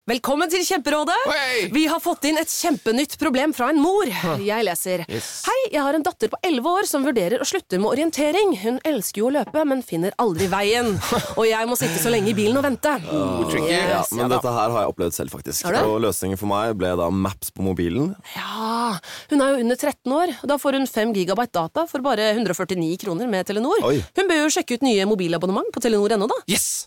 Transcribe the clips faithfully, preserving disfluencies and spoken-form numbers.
Velkommen til Kjemperådet. Hey! Vi har fått inn et kjempenytt problem fra en mor. Jeg leser. Yes. Hei, jeg har en datter på elleve år som vurderer å slutte med orientering. Hun elsker jo å løpe, men finner aldri veien. Og jeg må sitte så lenge i bilen og vente. Oh, tricky. Yes, Ja, men ja da. dette her har jeg opplevd selv faktisk. Har du? Og løsningen for meg ble da Maps på mobilen. Ja, hun er jo under tretten år. Da får hun fem gigabyte data for bare hundre og førtini kroner med Telenor. Oi. Hun bør jo sjekke ut nye mobilabonnement på Telenor punkt no da. Yes!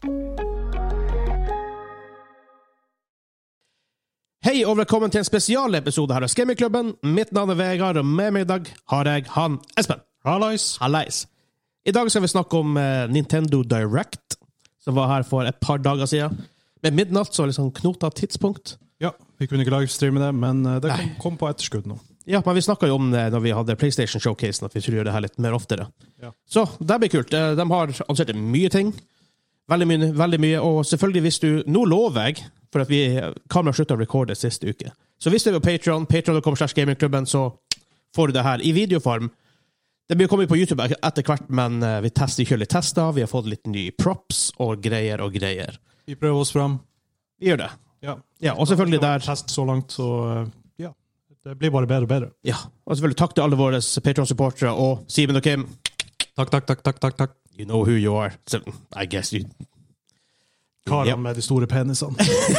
Hei og velkommen til en spesialepisode her av Gamingklubben. Mitt navn er Vegard, og med meg i dag har jeg han Espen. Hallais. Hallais. I dag skal vi snakke om uh, Nintendo Direct, som var her for et par dager siden. Med midnatt så var det liksom knota tidspunkt. Ja, vi kunne ikke livestreame det, men uh, det Nei. kom, kom på etterskudd nå. Ja, men vi snakket jo om det når vi hadde PlayStation Showcasen, at vi skulle gjøre det her litt mer oftere. Ja. Så det blir kult. Uh, De har ansett mye ting. Veldig mye, veldig mye, og selvfølgelig hvis du, nå lover jeg, for at vi kameraet sluttet å recorde siste uke. Så hvis du er på Patreon, patreon dot com slash gamingklubben, så får du det her i videoform. Det blir kommet på YouTube etter hvert, men vi tester, kjører litt tester, vi har fått litt nye props og greier og greier. Vi prøver oss frem. Vi gjør det. Ja. Ja, og selvfølgelig Det har vært der... test så langt, så uh, ja, det blir bare bedre og bedre. Ja, og selvfølgelig takk til alle våre Patreon-supportere, og Simen og Kim. Takk, takk, takk, takk, takk, takk. You know who you are. So, I guess you... Karene Ja. med de store penisene.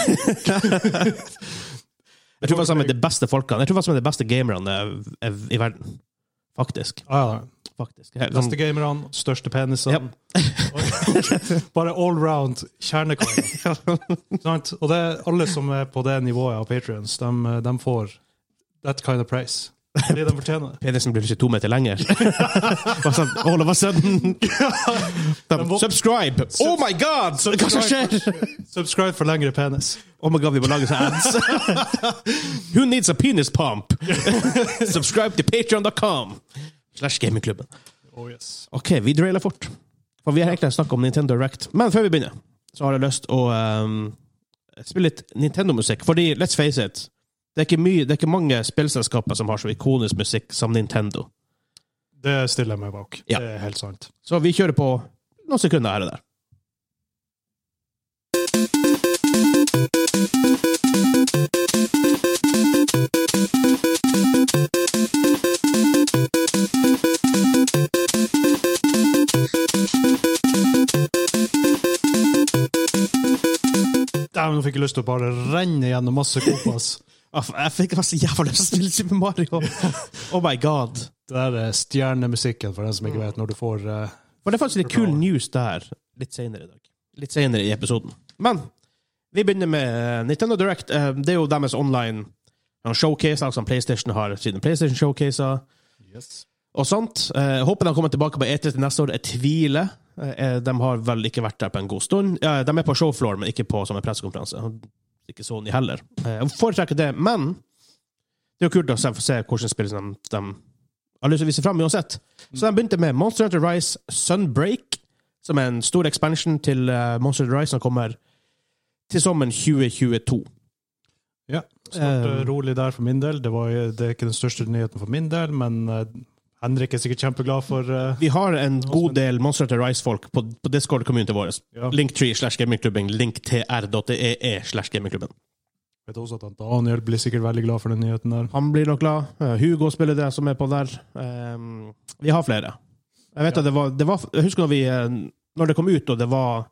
Jeg tror faktisk han er de beste folkene. Jeg tror faktisk han er de beste gamerne i verden. Faktisk. Ah, ja. Faktisk. Helt, Beste gamerne, største penisene. Bare all-round kjernekarer. Sant? Og det er alle som er på det nivået av Patreons, de, de får that kind of praise. Det de fortjener. Penisen blir ikke to meter lenger. Bare sånn, all of a sudden. De, subscribe! Oh my god! Hva som skjer? Subscribe for lengre penis. Oh my god, vi må lage sånne ads. Who needs a penis pump? Subscribe til patreon dot com slash gamingklubben. Oh yes. Ok, vi drailer fort. For vi har egentlig snakket om Nintendo Direct. Men før vi begynner, så har jeg lyst å um, spille litt Nintendo-musikk. Fordi, let's face it, det er, ikke mye, det er ikke mange spillselskaper som har så ikonisk musikk som Nintendo. Det stiller jeg meg bak. Ja. Det er helt sant. Så vi kjører på noen sekunder her og der. Dæven, nå fikk jeg lyst til å bare renne gjennom masse kopas. Jeg fikk så jævla lyst til å spille Super Mario. Oh my god. Det der er stjernemusikken, for den som ikke vet, når du får... Uh, Og det er faktisk litt kul news der litt senere i dag. Litt senere i episoden. Men vi begynner med Nintendo Direct. Det er jo deres online showcase, altså PlayStation har sine PlayStation showcaser. yes. Og sånt. Jeg håper de kommer tilbake på E tre til neste år. Jeg tviler. De har vel ikke vært der på en god stund. Ja, de er på showfloor, men ikke på som en pressekonferanse. Ikke sånn i heller. Jeg foretrekker det, men det er jo kult å se, se hvordan spill de, de har lyst til å vise frem uansett. Så de begynte med Monster Hunter Rise Sunbreak, som er en stor expansion til uh, Monster Hunter Rise som kommer til sommeren tjue tjueto. Ja, snart uh, rolig der for min del. Det, var, det er ikke den største nyheten for min del, men uh, Henrik er sikkert kjempeglad for... Uh, Vi har en god del Monster Hunter Rise-folk på, på Discord-community vår. Ja. Linktree slash gamingklubben, linktr dot ee slash gamingklubben. Jeg vet også at Daniel blir sikkert veldig glad for den nyheten der. Han blir nok glad. Uh, Hugo spiller det som er på der. Um, vi har flere. Jeg vet Ja. at det var, det var... Jeg husker når vi... Uh, når det kom ut, og det var...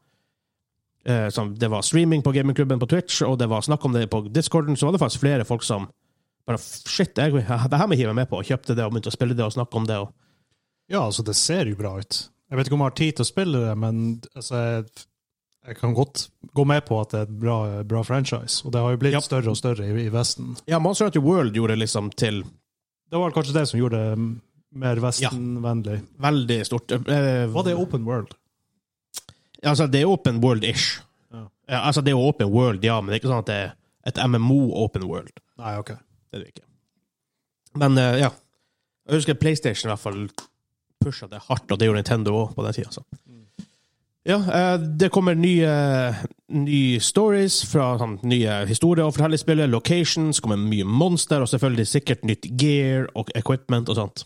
Uh, som, det var streaming på gamingklubben på Twitch, og det var snakk om det på Discorden, så var det faktisk flere folk som bare, shit, jeg, det her må jeg hive med på, og kjøpte det, og begynte å spille det, og snakke om det. Og... Ja, altså det ser jo bra ut. Jeg vet ikke om jeg har tid til å spille det, men altså, jeg, jeg kan godt gå med på at det er et bra, bra franchise, og det har jo blitt Ja. større og større i, i Vesten. Ja, Monster Hunter World gjorde det liksom til Det var kanskje det som gjorde det mer vestenvennlig. veldig stort. Uh, Var det open world? Altså, det er open world-ish. Ja. Ja, altså, det er open world, ja, men det er ikke sånn at det er et M M O open world. Nei, ok. Det er det ikke. Men, uh, ja. Jeg husker PlayStation i hvert fall pushet det hardt, og det gjorde Nintendo også på den tiden. Så. Mm. Ja, uh, det kommer nye, nye stories fra sånn, nye historier og fortellingsspillet, locations, kommer mye monster, og selvfølgelig sikkert nytt gear og equipment og sånt.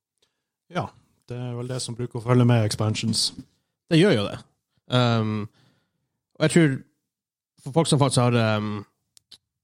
Ja, det er vel det som bruker å følge med expansions. Det gjør jo det. Um, og jeg tror for folk som faktisk har um,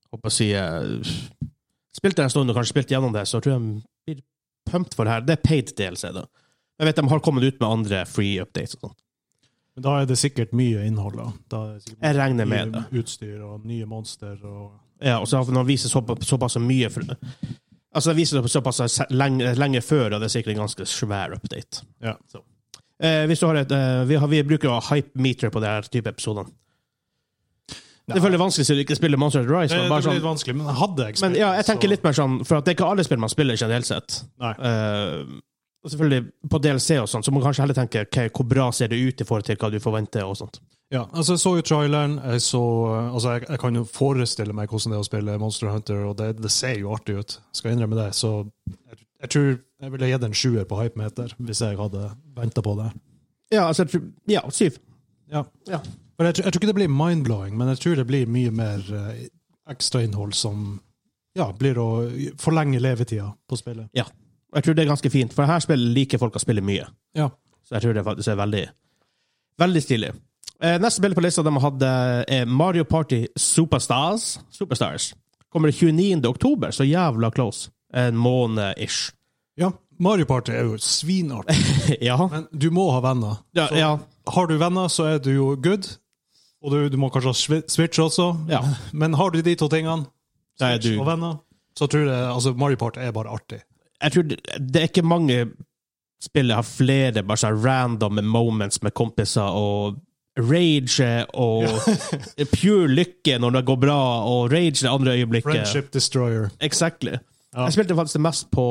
håper å si uh, spilte en stund og kanskje spilt gjennom det, så tror jeg de blir pumped for det her. Det er paid D L C da. Jeg vet de har kommet ut med andre free updates og sånt. Men da er det sikkert mye innhold da. da er det sikkert jeg regner med det. Utstyr og nye monster og... Ja, og så når de viser såpass, såpass mye for, altså de viser det såpass lenge, lenge før, og det er sikkert en ganske svær update. Ja. Så. Eh, hvis du har et, eh, vi, har, vi bruker jo hype meter på denne type episoder. Det er veldig vanskelig å ikke spille Monster Hunter Rise. Det, det bare blir sånn, litt vanskelig, men hadde jeg spilt. Men ja, jeg tenker så... litt mer sånn, for at det er ikke alle spill man spiller generelt sett. Nei. Uh, og selvfølgelig på D L C og sånt, så må man kanskje heller tenke okay, hvor bra ser det ut i forhold til hva du forventer og sånt. Ja, altså jeg så jo traileren, jeg, så, altså jeg, jeg kan jo forestille meg hvordan det er å spille Monster Hunter, og det, det ser jo artig ut. Skal jeg innrømme det, så jeg, jeg tror jeg ville gitt en sjuer på hype-meter hvis jeg hadde ventet på det. Ja, altså, ja, syv. Ja. Ja. Men jeg, jeg tror ikke det blir mind-blowing, men jeg tror det blir mye mer uh, ekstra innhold som ja, blir å forlenge levetida på spillet. Ja, jeg tror det er ganske fint, for her spiller liker folk å spille mye. Ja. Så jeg tror det faktisk er veldig, veldig stilig. Eh, neste spill på lista de hadde er Mario Party Superstars. Superstars. Kommer tjueniende oktober, så jævla close. En måned-ish. Ja, Mario Party er jo svinartig. Ja. Men du må ha venner. Ja, ja. Har du venner, så er du jo good. Og du, du må kanskje ha Switch også. Ja. Men har du de to tingene, Switch du... og venner, så tror jeg altså Mario Party er bare artig. Jeg tror det, det er ikke mange spill jeg har flere bare så random moments med kompiser og rage og ja. Pure lykke når det går bra og rage det andre øyeblikket. Friendship Destroyer. Exactly. Ja. Jeg spilte faktisk det mest på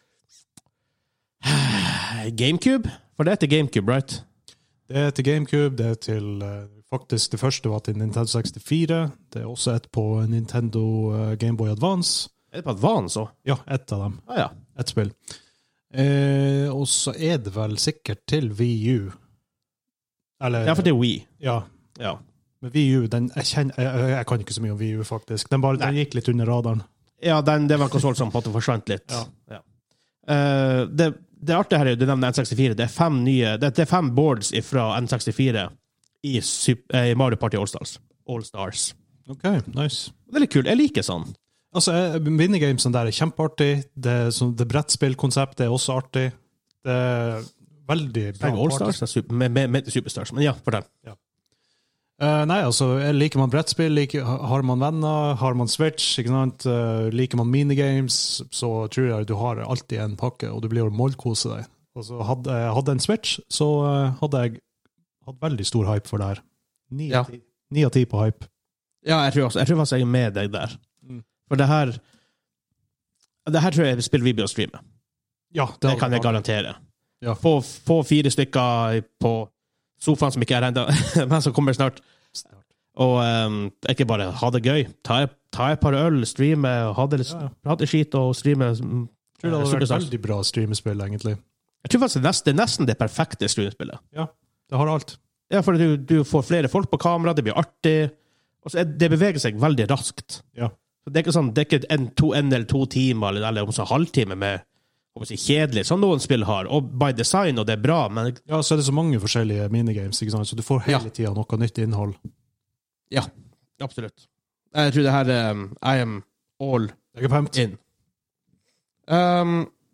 GameCube, for det er til GameCube, right? Det er til GameCube, det er til faktisk det første var til Nintendo sekstifire, det er også et på Nintendo Game Boy Advance. Er det på Advance også? Ja, ett av dem. Ah, ja. Et spill. Eh, og så er det vel sikkert til Wii U. Eller, ja, for det er Wii. Ja. Ja. Men Wii U, den, jeg, kjenner, jeg, jeg kan ikke så mye om Wii U, faktisk. Den, bare, den gikk litt under radaren. Ja, den, det var en konsol som på en måte forsvant litt. Ja. Ja. Uh, det, det artige her er jo, du nevner N sekstifire, det er fem nye, det, det er fem boards fra N sekstifire i, i Mario Party All-Stars. All-Stars. Ok, nice. Det er litt kult, jeg liker sånn. Altså, minigamesen der er kjempeartig. Det, det brettspillkonseptet er også artig. Det er veldig bra. All-Stars er super, med, med, med Superstars, men ja, fortell. Ja. Uh, nei, altså, liker man brettspill, liker, har man venner, har man Switch, ikke sant? Uh, liker man minigames, så tror jeg du har alltid en pakke, og du blir å målkose deg. Altså, hadde jeg hadde en Switch, så uh, hadde jeg hatt veldig stor hype for det her. Ni av ti. Ni av ti på hype. Ja, jeg tror også, jeg tror faktisk jeg er med deg der. Mm. For det her det her tror jeg spiller vi blir å streame. Ja, det, det kan jeg garantere. Ja. Få, få fire stykker på sofaen som ikke er enda, men som kommer snart. snart. Og um, ikke bare ha det gøy. Ta, ta et par øl, streame, ha det litt, ja. Prate skit og streame. Jeg tror det hadde vært veldig bra streamespill, egentlig. Jeg tror faktisk det er nesten, nesten det perfekte streamespillet. Ja, det har alt. Ja, for du, du får flere folk på kamera, det blir artig, og så er, det beveger seg veldig raskt. Ja. Det er ikke sånn, det er ikke en, to, en eller to timer, eller, eller om så halvtime med si, kjedelig, som noen spill har, og by design, og det er bra, men... Ja, så er det så mange forskjellige minigames, ikke sant? Så du får hele ja. tiden noe nytt innhold. Ja, absolutt. Jeg tror det her um, I am all jeg er in. Um,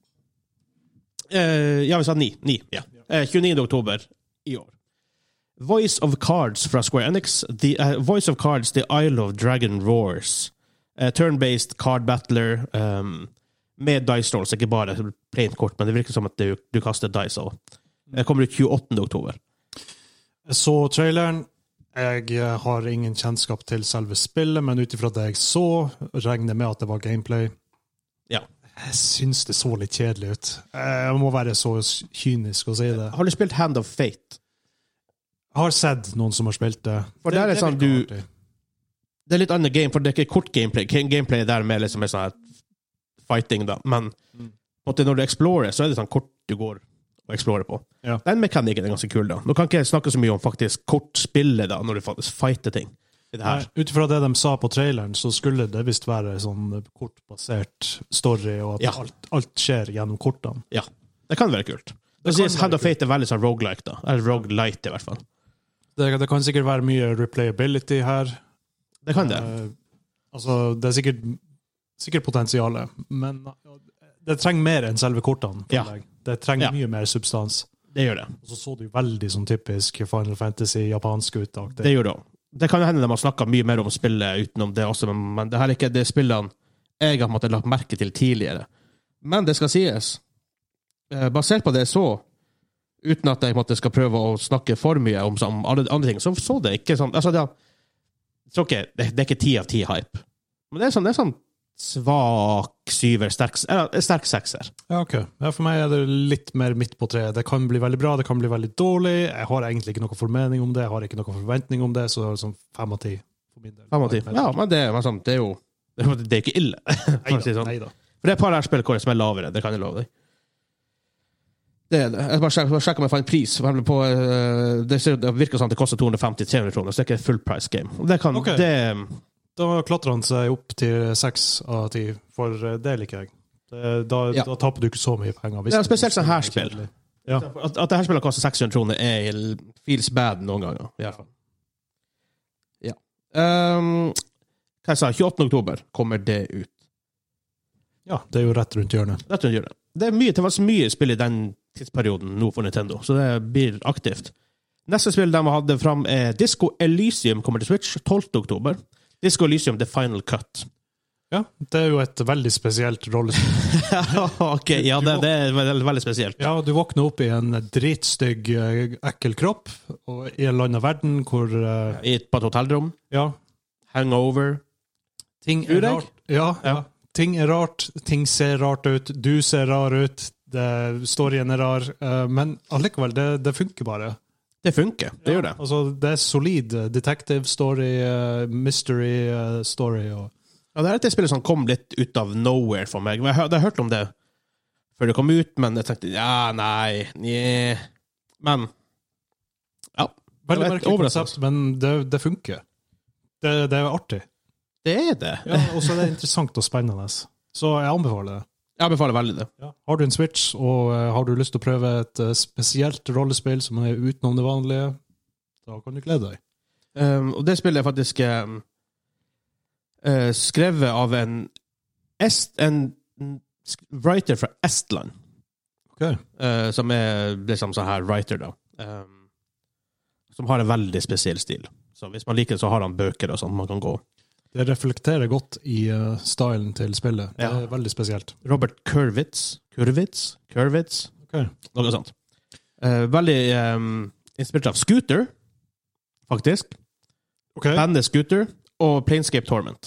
uh, ja, vi sa ni. ni ja. uh, tjueniende oktober i år. Voice of Cards fra Square Enix. The, uh, Voice of Cards, The Isle of Dragon Roars. Uh, turn-based card battler um, med dice rolls, ikke bare plain kort, men det virker som at du, du kaster dice også. Det kommer ut tjueåttende oktober. Jeg så traileren. Jeg har ingen kjennskap til selve spillet, men utifra det jeg så, regner med at det var gameplay. Ja. Jeg synes det så litt kjedelig ut. Jeg må være så kynisk å si det. Har du spilt Hand of Fate? Jeg har sett noen som har spilt det. For det, der er det sånn du... Artig. Det er litt annet game, for det er ikke kort gameplay. Gameplay der med liksom er sånn fighting, da. Men mm. når du explorer, så er det sånn kort du går og explorer på. Ja. Den mekanikken er ganske kul, da. Nå kan ikke jeg snakke så mye om faktisk kortspillet, da, når du faktisk fighter ting. Utifra det de sa på traileren, så skulle det visst være sånn kortbasert story, og at ja. alt, alt skjer gjennom kortene. Ja, det kan være kult. Det, det sies Hand of Fate er veldig sånn roguelike, da. Eller roguelite, i hvert fall. Det, det kan sikkert være mye replayability her. Det kan det. Uh, Altså, det er sikkert, sikkert potensiale, men det trenger mer enn selve kortene. Ja. Det trenger Ja. mye mer substans. Det gjør det. Og så så det jo veldig sånn typisk Final Fantasy, japansk uttak. Det gjør det også. Det kan jo hende de har snakket mye mer om spillet utenom det også, men, men det her er ikke det spillene jeg har måttet lagt merke til tidligere. Men det skal sies, eh, basert på det jeg så, uten at jeg måtte skal prøve å snakke for mye om, om alle andre ting, så så det ikke sånn, altså det, så ikke, det, det er ikke ti av ti hype. Men det er sånn, det er sånn svak syver, sterk, eller, sterk sekser. Ja, ok. Ja, for meg er det litt mer midt på treet. Det kan bli veldig bra, det kan bli veldig dårlig. Jeg har egentlig ikke noe formening om det, jeg har ikke noe forventning om det, så sånn fem av ti for min del. Fem av ti. Ja, men det, men sånn, det er jo, det er, det er ikke ille. for å si det sånn. Neida. For det er et par her spillkår som er lavere, det kan jeg love deg. Det er det. Jeg bare sjekker, bare sjekker om jeg fant pris. For på, uh, det, ser, det virker som det koster to hundre femti til tre hundre kroner, så det er ikke et full price game. Og det kan, Ok. det, Da klatrer han seg opp til seks av ti, for det liker jeg. Det, da, Ja. da taper du ikke så mye penger. hvis Det er spesielt det sånn her er spill. kjedelig. Ja. at, at det her spillet koster seks hundre kroner er feels bad noen ganger, i hvert fall. Ja. Um, hva jeg sa, tjueåttende oktober kommer det ut. ja, det er jo rett rundt hjørnet. Rett og slett. Det er mye, det var så mye spill i den tidsperioden nå for Nintendo, så det blir aktivt. Neste spill de hadde fram er Disco Elysium kommer til Switch tolvte oktober. Disco Elysium The Final Cut. Ja, det er jo et veldig spesielt rollespill. ok, ja, det, det er veldig, veldig spesielt. Ja, du våkner opp i en dritstygg, eh, ekkel kropp, og i en eller annen verden hvor eh, I et, på et hotellrom. ja, Hangover. ting Tror er jeg. rart. Ja, ja. Ja. Ting er rart, ting ser rart ut, du ser rar ut, det, storyen er rar, eh, men allikevel, det, det funker bare. Det funker, det gjør det. Altså, det er solid eh, detective story, eh, mystery eh, story, og Ja, det er et spill som kom litt ut av nowhere for meg. Jeg hadde hørt om det før det kom ut, men jeg tenkte, ja, nei, nye. Men, ja. veldig Det var et merkelig overraskende. konsept, men det, det funker. Det, det er artig. Det er det. Ja, og så er det interessant og spennende. Så jeg anbefaler det. Jeg anbefaler veldig det. Ja. Har du en Switch, og uh, har du lyst til å prøve et uh, spesielt rollespill som er utenom det vanlige, da kan du glede deg. Um, og det spillet er faktisk um, uh, skrevet av en, est, en writer fra Estland, Ok. uh, som er liksom sånn her writer da. Um, som har en veldig spesiell stil. Så hvis man liker det, så har han bøker og sånn man kan gå. Det reflekterer godt i uh, stylen til spillet. Det Ja. er veldig spesielt. Robert Kurwitz. Kurwitz? Kurwitz? Ok. Noe sånt. Uh, veldig um, inspirert av Scooter, faktisk. Ok. Bandet Scooter og Planescape Torment.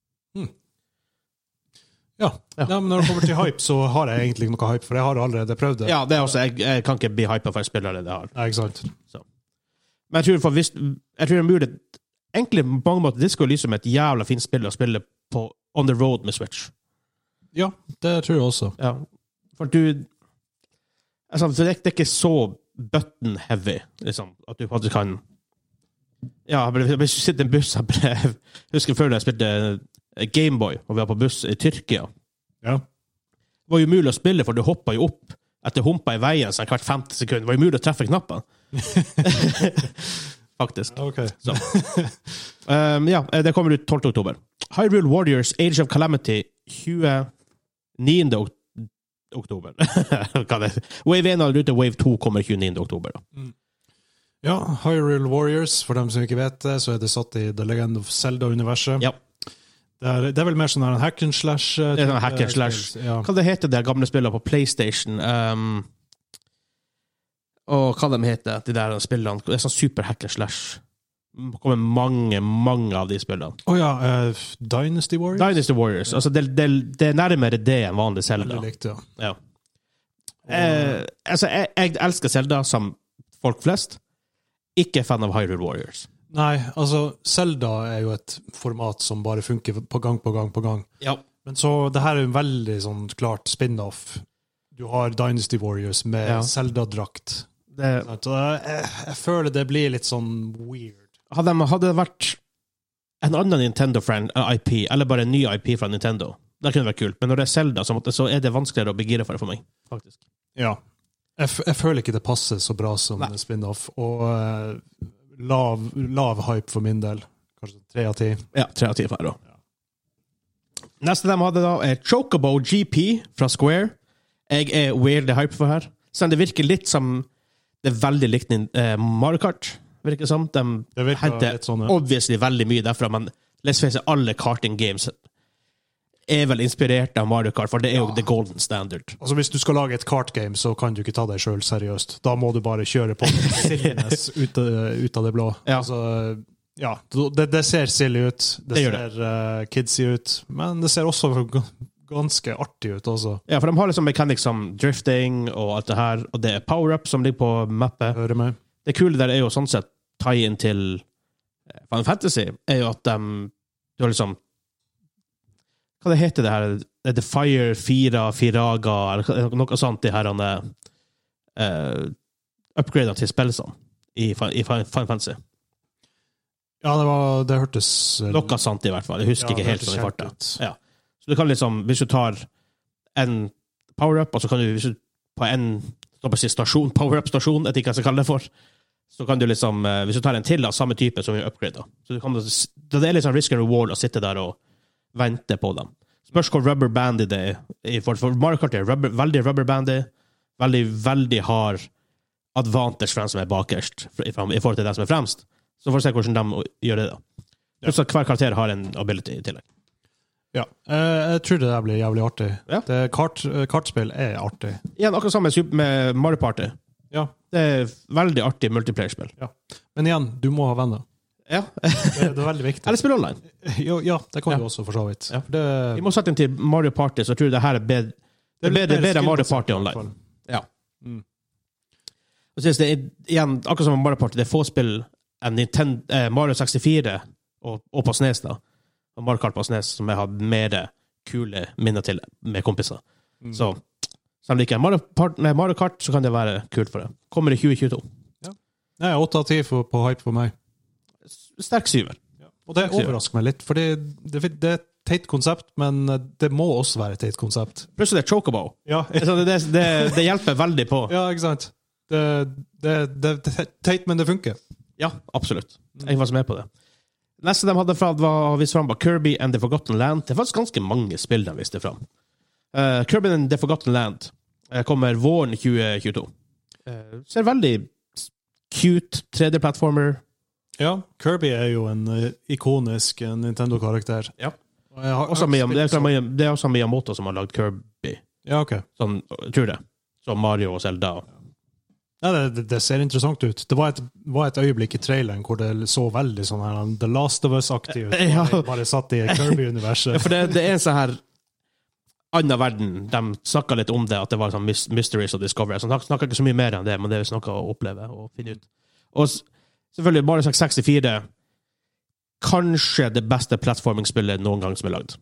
Ja. Ja. Ja, men når det kommer til hype, så har jeg egentlig noe hype, for jeg har allerede prøvd det. Ja, det er også, jeg, jeg kan ikke bli hypet for en spiller det har. Ja, ikke sant? Men jeg tror, for hvis, jeg tror det er mulig, egentlig på mange måter, Disco Elysium er et jævla fint spill å spille på on the road med Switch. Ja, det tror jeg også. Ja. For du, altså, det, er, det er ikke så button heavy, liksom, at du faktisk kan, ja, hvis du sitter i en buss, jeg husker før da jeg spilte Gameboy, og vi var på buss i Tyrkia. Ja. Det var jo mulig å spille, for du hoppet jo opp etter humpa i veien sånn hvert femte sekund. Det var jo mulig å treffe knappen. Faktisk. Ok. Så. Um, ja, det kommer ut tolvte oktober. Hyrule Warriors Age of Calamity tjueniende oktober. Hva det? Wave én er ute, Wave to kommer tjueniende oktober. Da. Ja, Hyrule Warriors, for dem som ikke vet det, så er det satt i The Legend of Zelda-universet. Ja. Det er, det er vel mer sånn her en hack and slash. uh, Det er sånn type hack and slash. spill. Ja. Hva det heter det gamle spillene på PlayStation? Um, og hva de heter, de der spillene? Det er sånn super hack and slash. Det kommer mange, mange av de spillene. Å ja, uh, Dynasty Warriors? Dynasty Warriors. Altså, det, det, det er nærmere det enn vanlig Zelda. Veldig likt, ja. Ja. Eh, altså, jeg, jeg elsker Zelda som folk flest. Ikke fan av Hyrule Warriors. Nei, altså, Zelda er jo et format som bare funker på gang på gang på gang. Ja. Men så, det her er jo en veldig sånn klart spin-off. Du har Dynasty Warriors med Ja. Zelda-drakt. Det, Så jeg, jeg føler det blir litt sånn weird. hadde, hadde det vært en annen Nintendo-I P, eller bare en ny I P fra Nintendo, det kunne vært kult. Men når det er Zelda, så, måtte, så er det vanskeligere å begire for det for meg, faktisk. Ja. Jeg, f jeg føler ikke det passer så bra som Nei. spin-off. Og uh, lav, lav hype for min del. Kanskje tre av ti. Ja, tre av ti for her også. Neste de hadde da er Chocobo G P fra Square. Jeg er weirdly hype for her. Så det virker litt som det er veldig likt eh, Mario Kart, virker det som. De Det virker henter litt sånn, ja. obviously veldig mye derfra, men let's face it, alle karting games er vel inspirert av Mario Kart, for det er jo the golden standard. Altså, hvis du skal lage et kartgame, så kan du ikke ta deg selv seriøst. Da må du bare kjøre på silliness ut, ut av det blå. Ja. Altså, ja, det, det ser silly ut. Det, Det gjør ser uh, kidsy ut. Men det ser også g- ganske artig ut også. Ja, for de har liksom mechanics som drifting og alt det her, og det er power-up som ligger på mappet. Hører meg. Det kule der er jo sånn sett tie-in til Final Fantasy, er jo at de, du har liksom hva det heter det her? Er det Fire, Fira, Firaga, eller noe sånt, de her uh, upgrader til spillene i, i Final Fantasy. Ja, det, var, det hørtes... Noe sånt i hvert fall. Jeg husker Ja, ikke det helt hørtes sånn i kjent farta. ut. Ja. Så du kan liksom, hvis du tar en power-up, og så kan du, hvis du på en så på å si stasjon, power-up-stasjon, jeg vet ikke hva jeg skal kalle det for, så kan du liksom, uh, hvis du tar en til av samme type som vi upgrader, så du kan, det er liksom risk and reward å sitte der og vente på dem. Spørs hvor rubber-bandy det er. For, for Mario Kart er rubber, veldig rubber-bandy, veldig, veldig hard advantage for den som er bakerst, i, i forhold til den som er fremst. Så får vi se hvordan de gjør det da. Pluss at hver karakter har en ability i tillegg. Ja, eh, jeg tror det der blir jævlig artig. Ja. Det, kart, kartspill er artig. Igjen, akkurat samme med, med Mario Party. Ja. Det er veldig artig multiplayer-spill. ja. Men igjen, du må ha venner. Ja. Det, det er veldig viktig. Eller spille online. Jo, ja, det kan Ja. du også for så vidt. Ja. Det, I motsetning til Mario Party, så tror jeg det her er bedre, det er bedre, bedre Mario Party online. Ja. Mm. Og så det er igjen, akkurat som med Mario Party, det er få spill enn Nintendo, eh, Mario sekstifire og, og på SNES da, og Mario Kart på SNES, som jeg har mer kule minner til med kompiser. Mm. Så, selv om det ikke er Mario, Part, nei, Mario Kart, så kan det være kult for det. Kommer i tjue tjueto. Nei, åtte av ti for- på hype for meg. Sterk syver. Og det overrasker meg litt, for det, det, det er et teit konsept, men det må også være et teit konsept. Plutselig er Chocobo. Ja, Så det, det, det hjelper veldig på. ja ikke sant? Det, det, det, det er teit, men det funker. Ja, absolutt. Jeg var så med på det. Neste de hadde fra, var vist fram var Kirby and the Forgotten Land. Det er faktisk ganske mange spill de viste fram. Uh, Kirby and the Forgotten Land uh, kommer våren tjue tjueto. Uh, ser veldig cute tre D-plattformer. Ja, Kirby er jo en uh, ikonisk uh, Nintendo-karakter. Ja. Og jeg har- Også jeg har Miyam- det, er spilt fra Miyam- det er også Miyamoto som har lagd Kirby. så- Ja, ok. Sånn, jeg tror det. Som Mario og Zelda. Ja, det, det, det ser interessant ut. Det var et, var et øyeblikk i traileren hvor det så veldig sånn her The Last of Us-aktig ut. Ja. Bare, bare satt i Kirby-universet. Ja, for det, det er en sånn her annen verden. De snakket litt om det, at det var sånn mys- mysteries og discovery. Så de snakket ikke så mye mer enn det, men det er noe å oppleve og finne ut. Og s- selvfølgelig, Mario sekstifire, kanskje det beste plattforming-spillet noen gang som er lagd.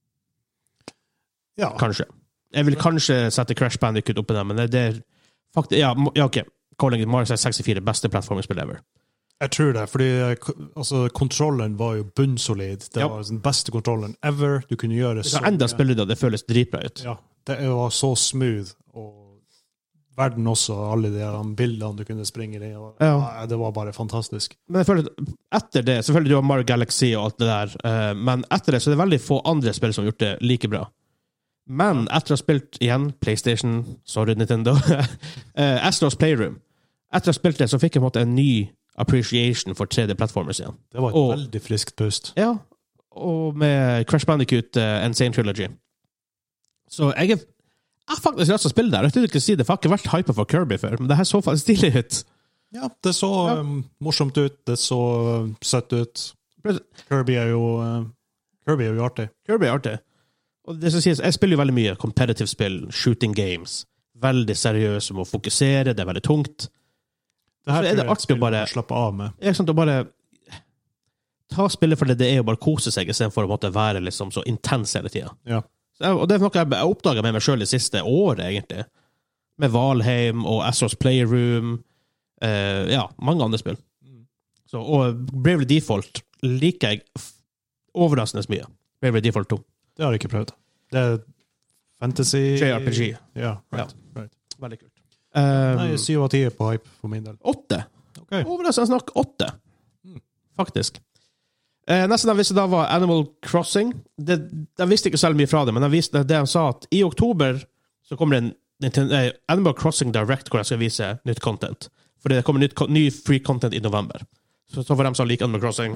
Ja. Kanskje. Jeg vil kanskje sette Crash Bandicoot oppi der, men det, det er faktisk, ja, mo- ja, ok. Calling it Mario sekstifire, beste plattforming-spillet ever. Jeg tror det, fordi eh, k- altså, kontrollen var jo bunnsolid. Det Ja. var den beste kontrollen ever. Du kunne gjøre Det så kan enda mye. spille det, det føles dritbra ut. Ja, det var så smooth, og verden også, alle de her bildene du kunne springe i. Og, Ja. ja, det var bare fantastisk. Men jeg føler at etter det, selvfølgelig du har Mario Galaxy og alt det der, eh, men etter det så er det veldig få andre spill som har gjort det like bra. Men etter å ha spilt igjen PlayStation, sorry Nintendo, eh, Astros Playroom, etter å ha spilt det så fikk jeg på en måte en ny appreciation for tre D-plattformers igjen. Det var et Og- veldig friskt pust. Ja, og med Crash Bandicoot uh, Insane Trilogy. Så jeg er jeg har faktisk lyst til å spille der. Jeg trodde ikke å si det, for jeg har ikke vært hypet for Kirby før, men det her så faktisk stilig ut. Ja, det så Ja. um, morsomt ut, det så um, søtt ut. Kirby er jo, uh, Kirby er jo artig. Kirby er artig. Og det som sies, jeg spiller jo veldig mye competitive spill, shooting games. Veldig seriøs, må fokusere, det er veldig tungt. Det her Så er det tror jeg artig å spill man bare- kan slappe av med. Jeg er sånn å bare ta spillet for det det er, og bare kose seg, i stedet for å måtte være liksom så intens hele tiden. Ja. Så jeg- Og det er noe jeg jeg oppdaget med meg selv det siste året, egentlig. Med Valheim og Astros Playroom. Eh, ja, mange andre spill. Så, og Bravely Default liker jeg f- overraskende mye. Bravely Default to. Det har jeg ikke prøvd. Det er fantasy... J R P G. Ja, right. right. Veldig kult. Um, Nei, syv av ti på hype for min del. åtte. Ok. Overraskende nok åtte. Mm. Faktisk. Eh, nesten de visste da var Animal Crossing. De, de visste ikke selv mye fra det, men de visste det de sa at i oktober så kommer det en Nintendo, eh, Animal Crossing Direct hvor de skal vise nytt content. Fordi det kommer nytt, ny free content i november. Så, så for dem som liker Animal Crossing.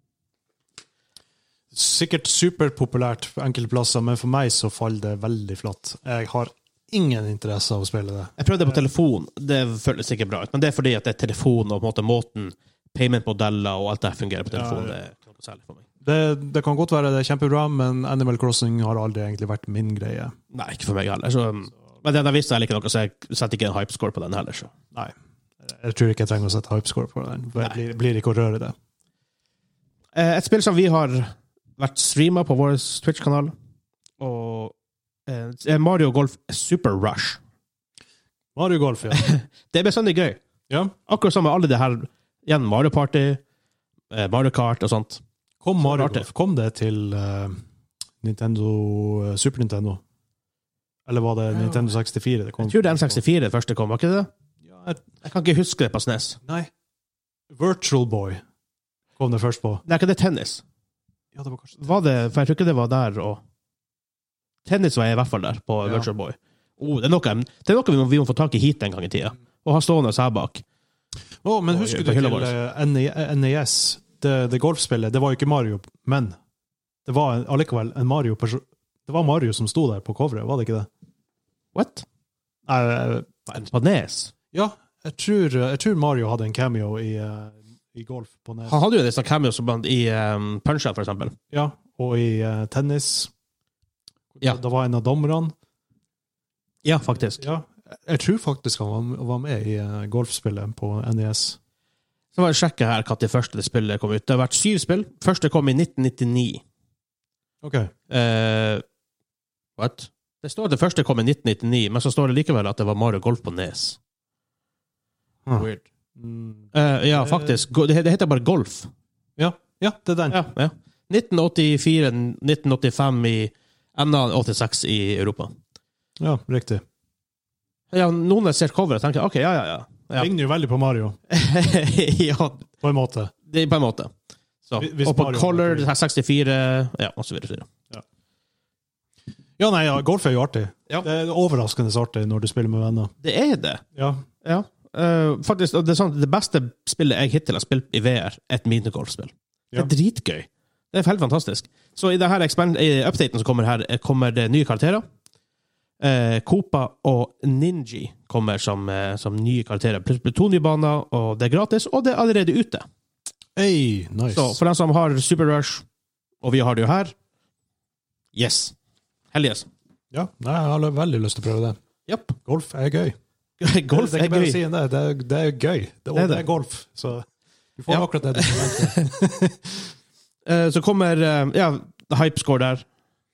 Sikkert superpopulært på enkelte plasser, men for meg så faller det veldig flatt. Jeg har ingen interesse av å spille det. Jeg prøvde det på telefon. Det føles ikke bra ut. Men det er fordi at det er telefon og på en måte måten payment-modeller og alt det fungerer på telefon. Ja, ja. Det er noe særlig for meg. Det, det kan godt være det er kjempebra, men Animal Crossing har aldri egentlig vært min greie. Nei, ikke for meg heller. Så, men den visste jeg liker noe, så jeg setter ikke en hypescore på den heller. Så. Nei, jeg tror ikke jeg trenger å sette hypescore på den. For jeg blir, blir ikke å røre det. Et spill som vi har vært streamet på vår Twitch-kanal, og eh, Mario Golf Super Rush. Mario Golf, ja. Det er bestandig gøy. ja. Akkurat som med alle det her, igjen Mario Party, eh, Mario Kart og sånt. Kom Mario artig. Golf, kom det til uh, Nintendo, uh, Super Nintendo? Eller var det Ja. Nintendo sekstifire? Det kom Jeg tror det er N sekstifire det første kom, var ikke det? Ja, jeg, Jeg kan ikke huske det på S N E S. nei. Virtual Boy kom det først på. Det er ikke det tennis. Ja, det var kanskje Var det, for jeg tror ikke det var der, og tennis var jeg i hvert fall der, på Ja. Virtual Boy. Oh, det, er noe, det er noe vi må, vi må få tak i hit en gang i tida, og ha stående oss her bak. Å, men Og- husker på du hylla til vår. uh, N E S, det, det golfspillet? Det var jo ikke Mario, men det var en- allikevel en Mario perso- Det var Mario som sto der på coveret, var det ikke det? What? Nei, eh, På Nes? ja, jeg tror, jeg tror Mario hadde en cameo i, uh, i golf på Nes. Han hadde jo en sånn cameo som blant i um, Punch-Out, for eksempel. Ja, og i uh, tennis. Ja. Det var en av dommerne. Ja, faktisk. Ja, jeg tror faktisk han var, var med i uh, golfspillet på N E S. Så må jeg sjekke her hva det første det spillet kom ut. Det har vært syv spill. Første kom i nitten nittini. Ok. Uh, what? Det står at det første kom i nitten nittini, men så står det likevel at det var Mario Golf på Nes. Ah. Weird. Mm. Uh, ja, faktisk. Go- Det det heter bare Golf. Ja, ja, det er den. Ja, ja. nitten åttifire, nitten åttifem i enda åttiseks i Europa. Ja, riktig. Ja, noen har sett coveret og tenker, ok, ja, ja, ja. Det ja. ligner jo veldig på Mario, ja, på en måte. det er på en måte. Så. Hvis Og på Mario- Color, det her sekstifire, ja, og så videre. Så videre. Ja, nei, ja, golf er jo artig. Ja. Det er overraskende artig når du spiller med venner. Det er det. Ja. Ja. Uh, faktisk, og det er sånn, det beste spillet jeg hittil har spilt i V R, er et minigolfspill. Det Ja. er dritgøy. Det er helt fantastisk. Så i denne expand- i updaten som kommer her, kommer det nye karakterer. Uh, Koopa og Ninji kommer som, uh, som nye karakterer. Plutselig to nye baner, og det er gratis, og det er allerede ute. Hey, nice. Så for den som har Super Rush, og vi har det jo her, yes. Hell yes. Ja, nei, jeg har veldig lyst til å prøve det. Japp. Golf er gøy. Golf det, det er er ikke bare gøy. å si det, det er, det er gøy. Det, og Det er det det. er golf, så du får Ja. akkurat det du forventer. Uh, så kommer, uh, ja, hypescore der.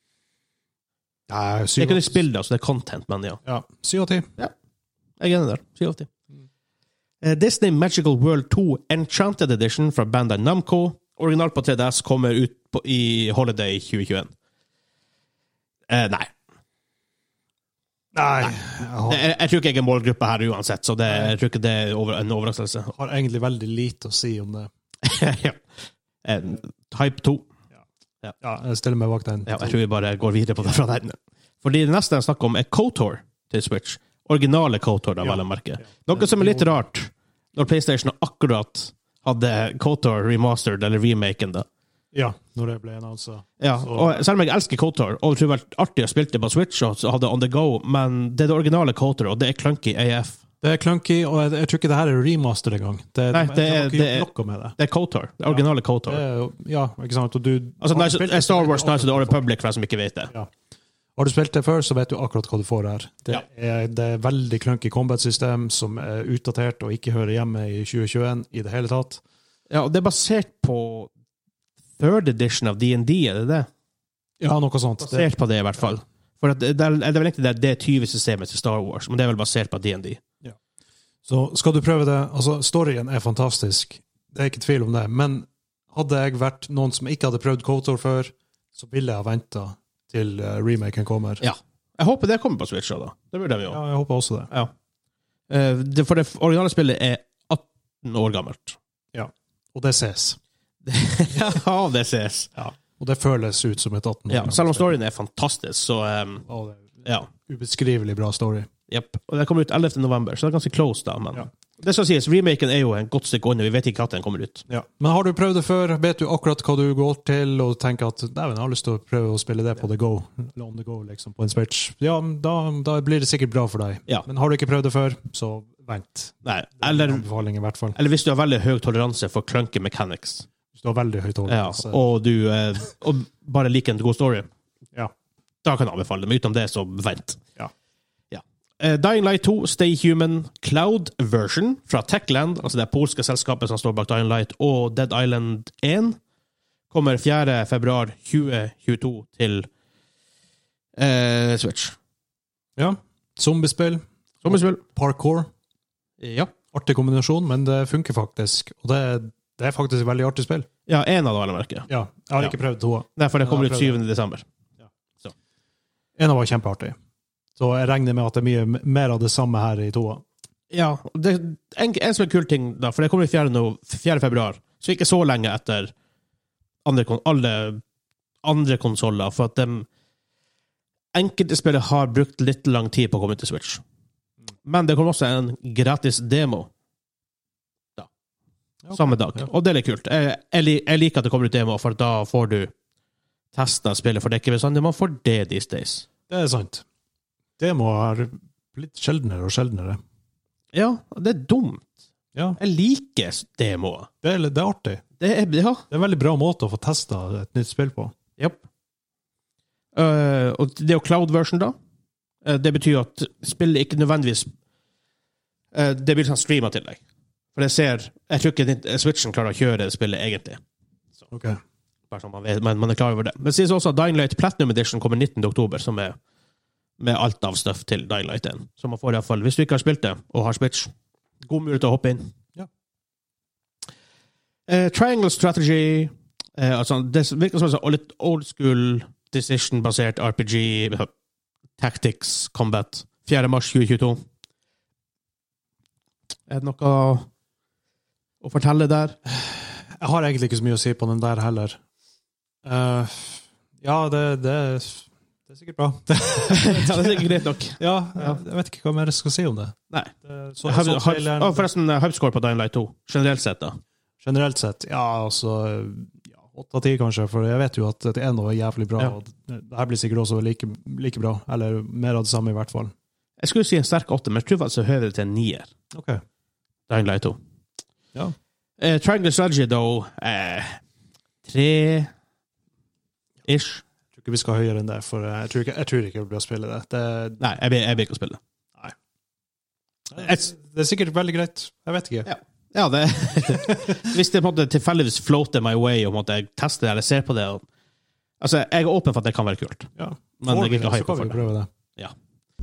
Ja, Det er syv ikke av- det spill, da, så det er content, men ja. ja, syv av ti. Jeg er enig der. syv av ti. Eh, Disney Magical World to Enchanted Edition fra Bandai Namco. Originalt på tre D S kommer ut på, i Holiday tjue tjueen. Eh, nei. Nei, Det, jeg har, jeg, jeg tror ikke jeg er målgruppe her uansett, så det, jeg tror ikke det er over, en overraskelse. har egentlig veldig lite å si om det. ja. Eh, Hype to. Ja, jeg stiller meg bak den. Ja, jeg tror vi bare går videre på det fra den. Fordi det neste jeg snakker om er KOTOR til Switch. Originale KOTOR, da, Ja. vel å merke. Noe som er litt rart, når PlayStation akkurat hadde KOTOR remastered, eller remaken da. Ja, når det ble annonset. Ja, Så- og selv om jeg elsker KOTOR, og det tror det var artig å spille det på Switch, og så hadde on the go, men det er det originale KOTOR, og det er clunky A F. Det er clunky, og jeg, jeg tror ikke det her er remaster engang. Det, Nei, de, det de har er- ikke det er- gjort noe med det. Det er KOTOR. Det er originale Det KOTOR. er, jo- ja, ikke sant? Og du, Altså, har du Knights- spilt det, så Star vet Wars du Knights of the akkurat Old hva du får. Republic, for de som ikke vet det. Ja. Har du spilt det før, så vet du akkurat hva du får her. Det, Ja. er, det er veldig clunky combat-system som er utdatert og ikke hører hjemme i tjue tjueen i det hele tatt. Ja, og det er basert på third edition av D and D, er det det? Ja, noe sånt. Det, Basert på det, i hvert fall. For at det, det, er, det er vel egentlig det D tjue-systemet til Star Wars, men det er vel basert på D and D. så skal du prøve det. Altså, storyen er fantastisk. Det er ikke tvil om det. Men hadde jeg vært noen som ikke hadde prøvd KOTOR før, så ville jeg ha ventet til uh, remaken kommer. Ja. Jeg håper det kommer på Switch da. Det burde vi jo. Ja, jeg håper også det. Ja. Eh, det, for det originale spillet er atten år gammelt. Og det ses. Ja, det ses. Ja. Og det føles ut som et atten år. Ja, selv om storyen er fantastisk, så um, Og det er ja. ubeskrivelig bra story. Yep. Og det kommer ut ellevte november, så det er ganske close da, men Ja. det skal sies, remaken er jo en godt stykke under, vi vet ikke at den kommer ut. Ja. Men har du prøvd det før? Vet du akkurat hva du går til, og tenker at nei, men jeg har lyst til å prøve å spille det på the go, eller on the go, liksom, på en Switch? Ja, da, da blir det sikkert bra for deg. Ja. Men har du ikke prøvd det før, så vent. Nei, Det er eller, en anbefaling i hvert fall. eller hvis du har veldig høy toleranse for clunky mechanics, Hvis du har veldig høyt ja, toleranse. og du eh, og bare liker en god story, Ja. da kan jeg anbefale det, men utenom det, så vent. Ja. Ja. Eh, Dying Light to, Stay Human, Cloud Version fra Techland, altså det er polske selskapet som står bak Dying Light, og Dead Island one, kommer fjerde februar tjue tjueto til eh, Switch. Ja. Zombiespill, Sommerspill. parkour. Ja. Artig kombinasjon, men det funker faktisk. Og det, det er faktisk et veldig artig spill. Ja, en av det, vel å merke. Ja, jeg har Ja. ikke prøvd to. Nei, for det kommer Ja, ut prøv det. syvende desember. En av var kjempeartig. Så jeg regner med at det er mye mer av det samme her i toa. Ja, det, en, en som er kul ting da, for det kommer ut fjerde, no, fjerde februar, så ikke så lenge etter andre, kon- alle andre konsoler, for at de enkelte spillere har brukt litt lang tid på å komme til Switch. Men det kommer også en gratis demo Ja, ok. samme dag, Ja. og det er litt kult. Jeg, jeg, li- jeg liker at det kommer ut demo, for da får du testet spillet, for det er ikke bestandig man får det these days. Det er sant. Demo er blitt sjeldnere og sjeldnere. Ja, det er dumt. Ja, Jeg liker demoer. det er, det er artig. Det er, ja, Det er en veldig bra måte å få testa et nytt spill på. Japp. Uh, og det er jo cloud-version, da. Uh, det betyr at spillet ikke nødvendigvis uh, Det blir sånn streamet til deg. For jeg ser Jeg tror ikke din- Switchen klarer å kjøre det spillet, egentlig. Ok. Bare sånn man, vet, men man er klar over det. Men det sies også at Dying Light Platinum Edition kommer nittende oktober, som er med alt av stuff til Dying Light one. Så man får i hvert fall, hvis du ikke har spilt det, og har Switch, god mulighet til å hoppe inn. Ja. Uh, Triangle Strategy uh, altså, det virker som en sånn litt old school decision-basert R P G, tactics, combat. fjerde mars tjue tjueto. Er det noe å fortelle der? Jeg har egentlig ikke så mye å si på den der heller. Uh, ja, det, det, det er sikkert bra. Ja, det er sikkert greit nok. ja, jeg, jeg vet ikke hva mer jeg skal si om det. Nei. det så, Hype- så hype- traileren- Å, forresten, uh, hypescore på Dying Light to. Generelt sett, da. Generelt sett, ja, altså ja, åtte av ti kanskje, for jeg vet jo at det er noe jævlig bra, Ja. og det det her blir sikkert også like, like bra, eller mer av det samme i hvert fall. Jeg skulle si en sterk åtte, men jeg tror faktisk jeg hører det til en nier. Ok. Dying Light to. Ja. Uh, Triangle Strategy, da, uh, tre ish. Jeg tror ikke vi skal høyere enn det, for jeg tror ikke jeg, tror ikke jeg blir å spille det. Det, Nei, jeg vil, jeg vil ikke spille det. det er sikkert veldig greit, jeg vet ikke. Ja. Ja, det hvis det på en måte tilfeldigvis floater my way, og måtte jeg teste det eller ser på det og, altså, jeg er åpen for at det kan være kult. Ja. Men Får jeg er vi ikke det, så hype kan for vi det. prøve det. Ja.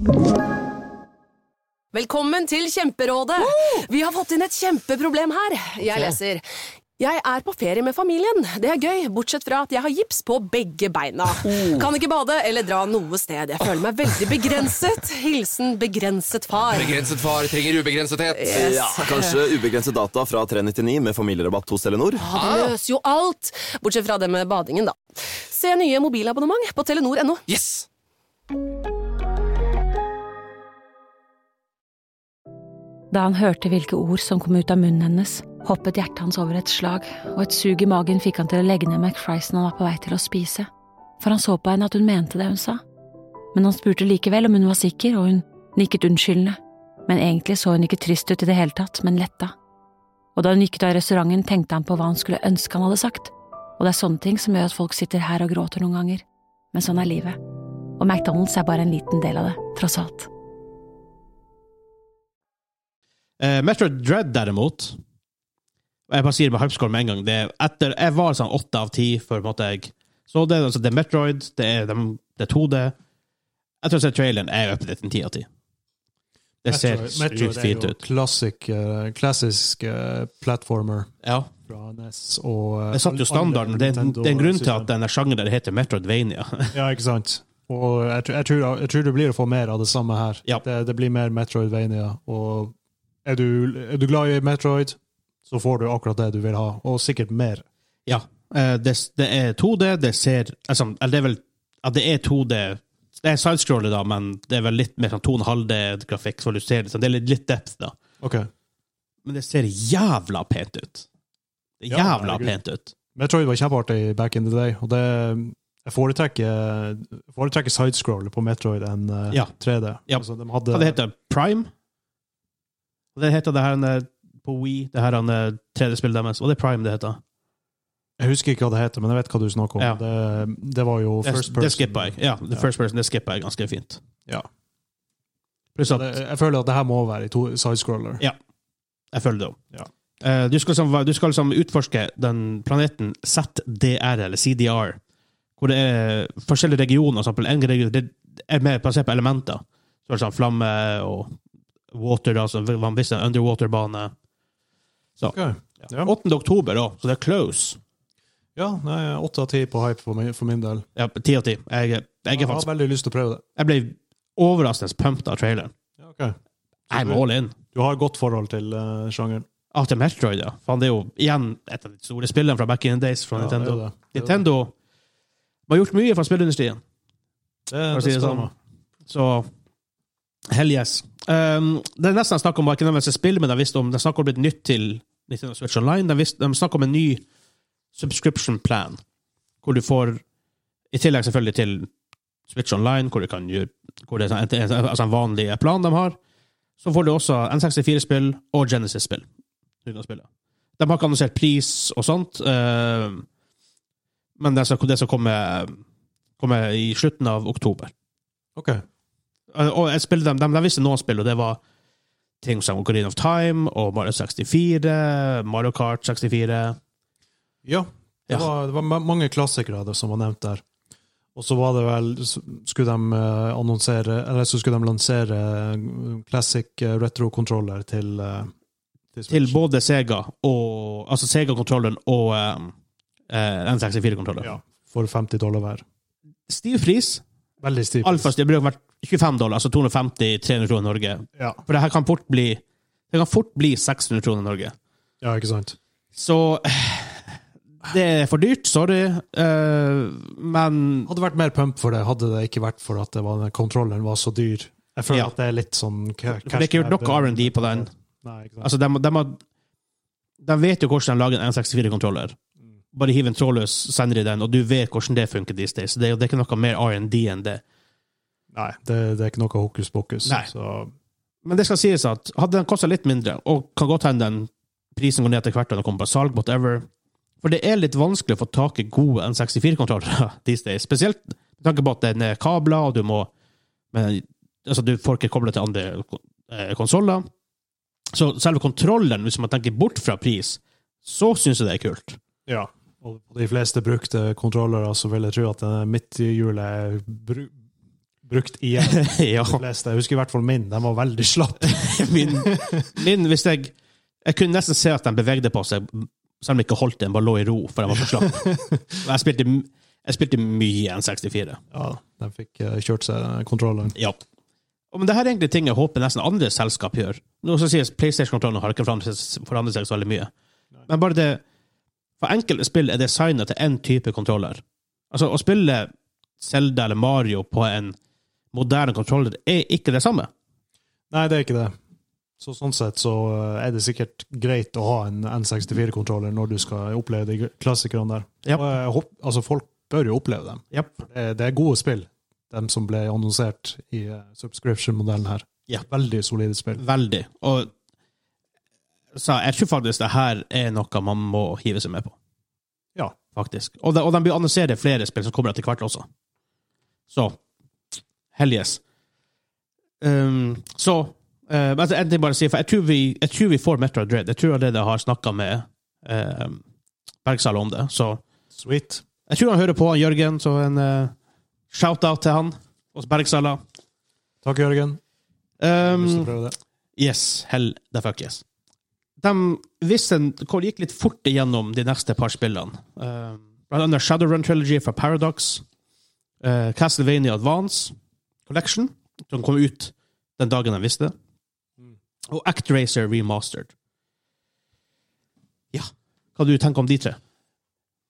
Velkommen til Kjemperådet! Vi har fått inn et kjempeproblem her. Jeg leser. Jeg er på ferie med familien. Det er gøy, bortsett fra at jeg har gips på begge beina. Kan ikke bade eller dra noe sted. Jeg føler meg veldig begrenset. Hilsen begrenset far. Begrenset far trenger ubegrensethet. Yes. Ja, kanskje ubegrenset data fra tre nittini med familierabatt hos Telenor. Ja, det løser jo alt. Bortsett fra det med badingen, da. Se nye mobilabonnement på telenor punktum no. Yes! Da han hørte hvilke ord som kom ut av munnen hennes, hoppet hjertet hans over et slag, og et sug i magen fikk han til å legge ned McFriesen han var på vei til å spise, for han så på henne at hun mente det hun sa. Men han spurte likevel om hun var sikker, og hun nikket unnskyldende, men egentlig så hun ikke trist ut i det hele tatt, men letta. Og da hun gikk ut av restauranten, tenkte han på hva han skulle ønske han hadde sagt, og det er sånne ting som gjør at folk sitter her og gråter noen ganger, men sånn er livet. Og McDonald's er bare en liten del av det, tross alt. Uh, Metroid Dread, derimot, og jeg bare sier det med hypescore med en gang, det er etter, jeg var sånn åtte av ti før måtte jeg så det, altså det er Metroid, det er, det er to D. Etter å se traileren, er jeg oppe til en ti av ti. Det ser Metroid, Metroid sykt er fint jo ut. klassisk, uh, klassisk uh, platformer Ja, fra N E S. Og, uh, det satt jo standarden. Det, er- det er en grunn til at denne sjangeren heter Metroidvania. Ja, ikke sant? Og jeg, tror- jeg, tror, jeg tror det blir å få mer av det samme her. Ja. Det, det blir mer Metroidvania, og er du, er du glad i Metroid, så får du akkurat det du vil ha, og sikkert mer. Ja. Uh, det, det er to D, det ser altså, eller det er vel at det er to D. Det er sidescroller, da, men det er vel litt mer sånn to komma fem D-grafikk, så du ser det. Så det er litt, litt depth, da. Ok. Men det ser jævla pent ut. Det er Ja, jævla herregud. pent ut. Metroid var kjempeartig back in the day, og det jeg foretrekker, foretrekker sidescroll på Metroid enn uh, Ja. tre D. Ja. Altså, de hadde, Hva det heter Prime? Det heter det her eh, på Wii, det her eh, tre D-spillet deres. Og det er Prime det heter. Jeg husker ikke hva det heter, men jeg vet hva du snakker om. Ja. Det, det var jo Det, first person. det skipper jeg. Ja, the Ja. first person, det skipper jeg ganske fint. Ja. Pluss at Det, jeg føler at det her må være i to sidescroller. Ja. Jeg føler det også. Ja. Eh, du, skal liksom, du skal liksom utforske den planeten Z D R, eller C D R, hvor det er forskjellige regioner. For eksempel, en region det er mer plassert på elementer. Så er det sånn flamme og water, da, så man visste en underwater-bane. Så. Ok. Ja. åttende oktober, da, så det er close. Ja, nei, åtte av ti på hype for min, for min del. Ja, ti av ti. Jeg, jeg, Jeg er har faktisk, veldig lyst til å prøve det. jeg ble overraskende pumped av traileren. Ja, ok. I'm all in. Du har godt forhold til uh, sjangeren. Ah, til Metroid, ja. Fan, det er jo igjen et av de store spillene fra back in the days fra Ja, Nintendo. det er det. Det er det. Nintendo har gjort mye for spillindustrien, Det, for å det si det skal sånn. de ha. Så hell yes. Um, det er nesten snakk om ikke nødvendigvis spill, men de visste om det snakker om et nytt til Nintendo Switch Online. De, visste, de snakker om en ny subscription plan, hvor du får, i tillegg selvfølgelig til Switch Online, hvor du kan gjøre, hvor det er en, altså en vanlig plan de har, så får du også N sekstifire-spill og Genesis-spill. Du kan spille. De har ikke annonsert pris og sånt, uh, men det skal, det skal komme, komme i slutten av oktober. Ok. Og jeg spilte dem, de, de visste noen spill, og det var ting som Ocarina of Time, og Mario sekstifire, Mario Kart sekstifire. Ja, det, Ja. Var, det var ma- mange klassikere det som var nevnt der. Og så var det vel, s- skulle de eh, annonsere, eller så skulle de lansere eh, Classic eh, Retro-kontroller til, eh, til Switch. Til både Sega, og, altså Sega-kontrollen og um, uh, N sekstifire-kontrollen. Ja, for femti dollar hver. Stiv pris. Veldig stiv. Alfa det burde vært tjuefem dollar, altså to hundre og femti til tre hundre kroner i Norge. Ja. For det her kan fort bli, det kan fort bli seks hundre kroner i Norge. ja, ikke sant? Så det er for dyrt, sorry, uh, men Hadde vært mer pump for det, hadde det ikke vært for at det var, kontrolleren var så dyr. Jeg føler Ja. at det er litt sånn ca- For det er ikke gjort nok R and D på den. Nei, ikke sant? altså de, de, har, de vet jo hvordan de lager en N sekstifire-kontroller. Bare hiv en trådløs sender i den, og du vet hvordan det funker these days. Det, er- det er ikke noe mer R and D enn det. Nei, det, det er ikke noe hokus pokus. Nei. Så, Men det skal sies at hadde den kostet litt mindre, og kan godt hende den prisen går ned til hvert og den kommer på salg, whatever. For det er litt vanskelig å få tak i gode N sekstifire-kontrollere these days. Spesielt med tanke på at den er kabler, og du må men, altså du får ikke koble til andre eh, konsoller. Så selve kontrollen, hvis man tenker bort fra pris, så synes jeg det er kult. ja. Og på de fleste brukte kontrollere så vil jeg tro at denne midthjulet er bru, brukt igjen. ja. De fleste. Jeg husker i hvert fall min. Den var veldig slapp. min, min, hvis jeg Jeg kunne nesten se at den bevegde på seg, selv om jeg ikke holdt den, bare lå i ro, for den var så slapp. jeg, spilte, jeg spilte mye N sekstifire. Ja, den fikk eh, kjørt seg kontrolleren. Ja. Og, men det her er egentlig ting jeg håper nesten andre selskap gjør. Nå skal sies PlayStation-kontrollen har ikke forandret seg, forandret seg så veldig mye. Men bare det, for enkelte spill er designet til en type kontroller. Altså, å spille Zelda eller Mario på en moderne kontroller er ikke det samme. Nei, det er ikke det. Så sånn sett så er det sikkert greit å ha en N sekstifire-kontroller når du skal oppleve de klassikerne der. Ja. Og jeg håper, altså folk bør jo oppleve dem. Yep. Det, er- det er gode spill, de som ble annonsert i uh, subscription-modellen her. Ja. Veldig solide spill. Veldig. Og så jeg tror faktisk det her er noe man må hive seg med på. Ja. Faktisk. Og de, og de vil annonsere flere spill som kommer etter hvert også. Så, hell yes. Um, så, uh, men en ting bare å si, for jeg tror vi, jeg tror vi får Metroid Dread. Jeg tror allerede jeg har snakket med uh, Bergsala om det. Så Sweet. jeg tror han hører på, Jørgen, så en uh, shout-out til han hos Bergsala. Takk, Jørgen. Jeg har lyst til å Um, prøve det. yes, hell the fuck yes. De visste en, gikk litt fort igjennom de neste par spillene. Uh, blant annet Shadowrun Trilogy fra Paradox, uh, Castlevania Advance Collection, som kom ut den dagen de visste, og ActRaiser Remastered. Ja, hva du tenker om de tre?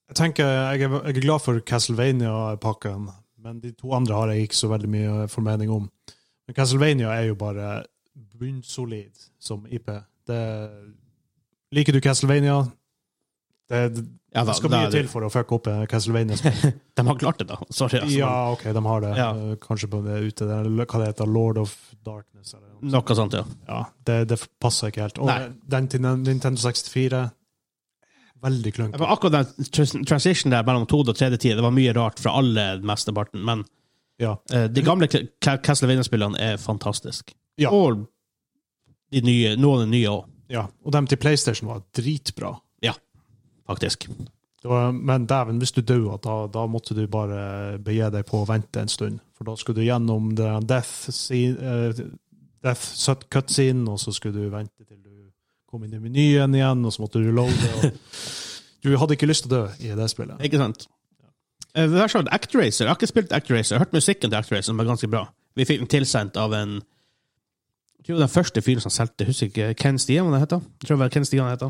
Jeg tenker, jeg er, jeg er glad for Castlevania-pakken, men de to andre har jeg ikke så veldig mye formening om. Men Castlevania er jo bare bunnsolid som I P. Det, liker du Castlevania? Det, det, Ja, da, det skal da mye er det- til for å fucke opp Castlevania-spill. De har klart det, da. Sorry. Altså. Ja, ok, de har det. Ja. Eh, Kanskje på det ute. Det er, hva det heter, Lord of Darkness. Eller noe. Noe sånt, ja. Ja, det, det passer ikke helt. Og Nei. den til Nintendo sekstifire, veldig klønk. Men akkurat den trans- transition der mellom to D og tre D-tid, det var mye rart fra alle mesteparten, men Ja. eh, de gamle Ca- Ca- Castlevania-spillene er fantastiske. Ja. Og de nye, noen av de nye også, Ja, og dem til PlayStation var dritbra. faktisk. Det var, men dæven, hvis du døde, da, da måtte du bare begi deg på å vente en stund. For da skulle du gjennom den death, scene, eh, death sut- cutscene, og så skulle du vente til du kom inn i menyen igjen, og så måtte du loade. Og du hadde ikke lyst til å dø i det spillet. Ikke sant? Eh, Det er sånn, ActRaiser, jeg har ikke spilt ActRaiser, jeg har hørt musikken til ActRaiser, som er ganske bra. Vi fikk den tilsendt av en, jeg tror den første fyren som selte, husker ikke, Ken Stian, hva det heter? Jeg tror det var Ken Stian det heter.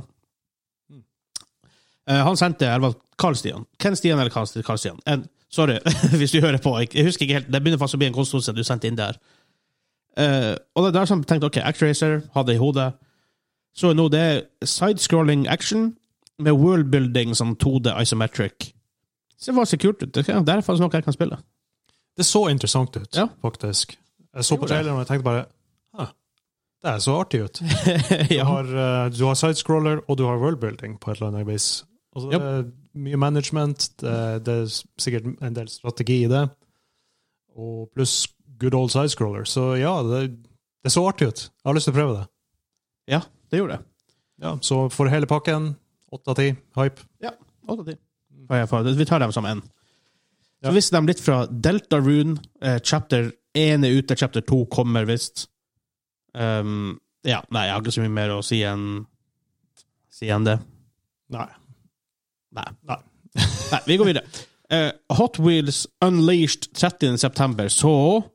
Eh, han sendte, eller var det Carl Stian? Ken Stian eller Carl Carl Stian? En, sorry, hvis du hører på, jeg, jeg husker ikke helt, det begynner faktisk å bli en konstelse du sendte inn der. Eh, og det er der som jeg tenkte, ok, ActRaiser, hadde i hodet. Så nå det er side-scrolling action, med worldbuilding som to D isometric. Så det var så kult ut. Det er faktisk noe jeg kan spille. Det så interessant ut, Ja. faktisk. Jeg så på Det gjorde det. traileren, og jeg tenkte bare, «Hæ, det er så artig ut. Du ja. har, eh, du har sidescroller, og du har worldbuilding på et eller annet vis. Og så Yep. er det mye management, det, det er sikkert en del strategi i det, og pluss good old sidescroller. Så ja, det, det så artig ut. Jeg har lyst til å prøve det. ja, det gjorde det. Ja, så for hele pakken, åtte av ti, hype. åtte av ti. Ja, jeg får- Vi tar dem som en. Så Ja. visste de litt fra Deltarune, eh, chapter én er ute, chapter to kommer visst. Um, ja, nei, jeg har ikke så mye mer å si enn si enn det. Nei. Nei. Nei. Nei, vi går videre. Eh, Hot Wheels Unleashed trettiende september, så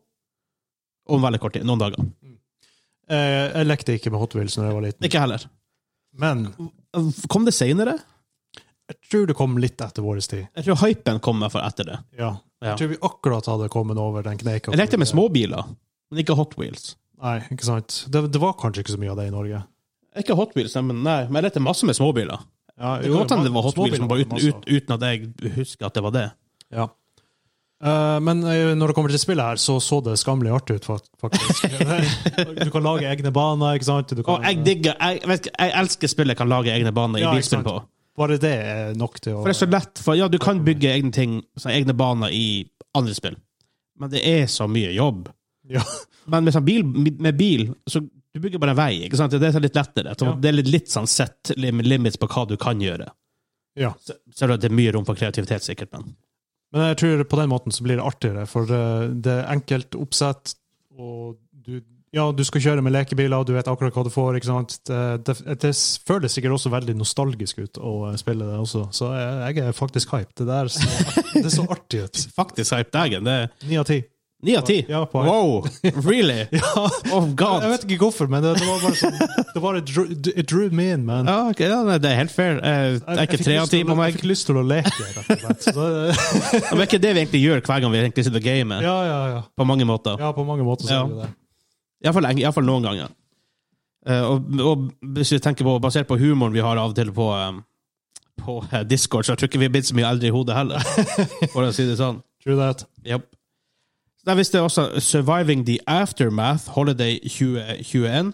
om veldig kort tid, noen dager. Eh, jeg lekte ikke med Hot Wheels når jeg var liten. Ikke heller. Men Kom det senere? jeg tror det kom litt etter vår tid. Jeg tror hypen kom i hvert fall etter det. Ja. Ja. Jeg tror vi akkurat hadde kommet over den kneika. Jeg lekte med småbiler, men ikke Hot Wheels. Nei, ikke sant. Det, det var kanskje ikke så mye av det i Norge. Ikke Hot Wheels, men nei, men jeg lekte masse med småbiler. Ja, Det kan godt hende det var Hot Wheels, men bare uten, småbiler ut, uten at jeg husker at det var det. Ja. Eh, men eh, når det kommer til spillet her, så så det skammelig artig ut, fak- faktisk. Du kan lage egne baner, ikke sant? Du kan, Og jeg digger, jeg, vet ikke, jeg elsker spill jeg kan lage egne baner i Ja, ikke bilspill sant. på. Bare det er nok til å For det er så lett, for ja, du kan bygge egne ting, sånn, egne baner i andre spill. Men det er så mye jobb. Ja. Men med, sånn bil, med bil, så du bygger bare en vei, ikke sant? Det er litt lettere. Så Ja. Det er litt, litt sånn set lim- limits på hva du kan gjøre. Ja. Så, så er det- det er mye rom for kreativitet, sikkert, men. Men jeg tror på den måten så blir det artigere, for det, det er enkelt oppsett, og du, ja, du skal kjøre med lekebiler, og du vet akkurat hva du får, ikke sant? Det, det, det føles sikkert også veldig nostalgisk ut å spille det også, så jeg, jeg er faktisk hype. Det der så, det så artig ut. Faktisk hype dagen, det er Ni av ti. ni av ti. Ja, på Wow, really? Ja, Oh god. jeg vet ikke hvorfor, men det, det var bare sånn, det bare drew, it drew me in, man. Ja, ok, ja, nei, det er helt fair. Eh, Det er ikke fikk tre lyst av ti til å- på meg. Jeg fikk lyst til å leke, rett og slett. Så, Men det er ikke det vi egentlig gjør hver gang vi egentlig sitter og gamer, ja, ja, ja. på mange måter. Ja, på mange måter så Ja. er det det. Iallfall, iallfall noen ganger. Eh, og, og hvis vi tenker på, basert på humoren vi har av og til på, um, på eh, Discord, så jeg tror ikke vi er blitt så mye eldre i hodet heller, for å si det sånn. True that. Yep. Så der visste jeg også Surviving the Aftermath Holiday tjue tjueen.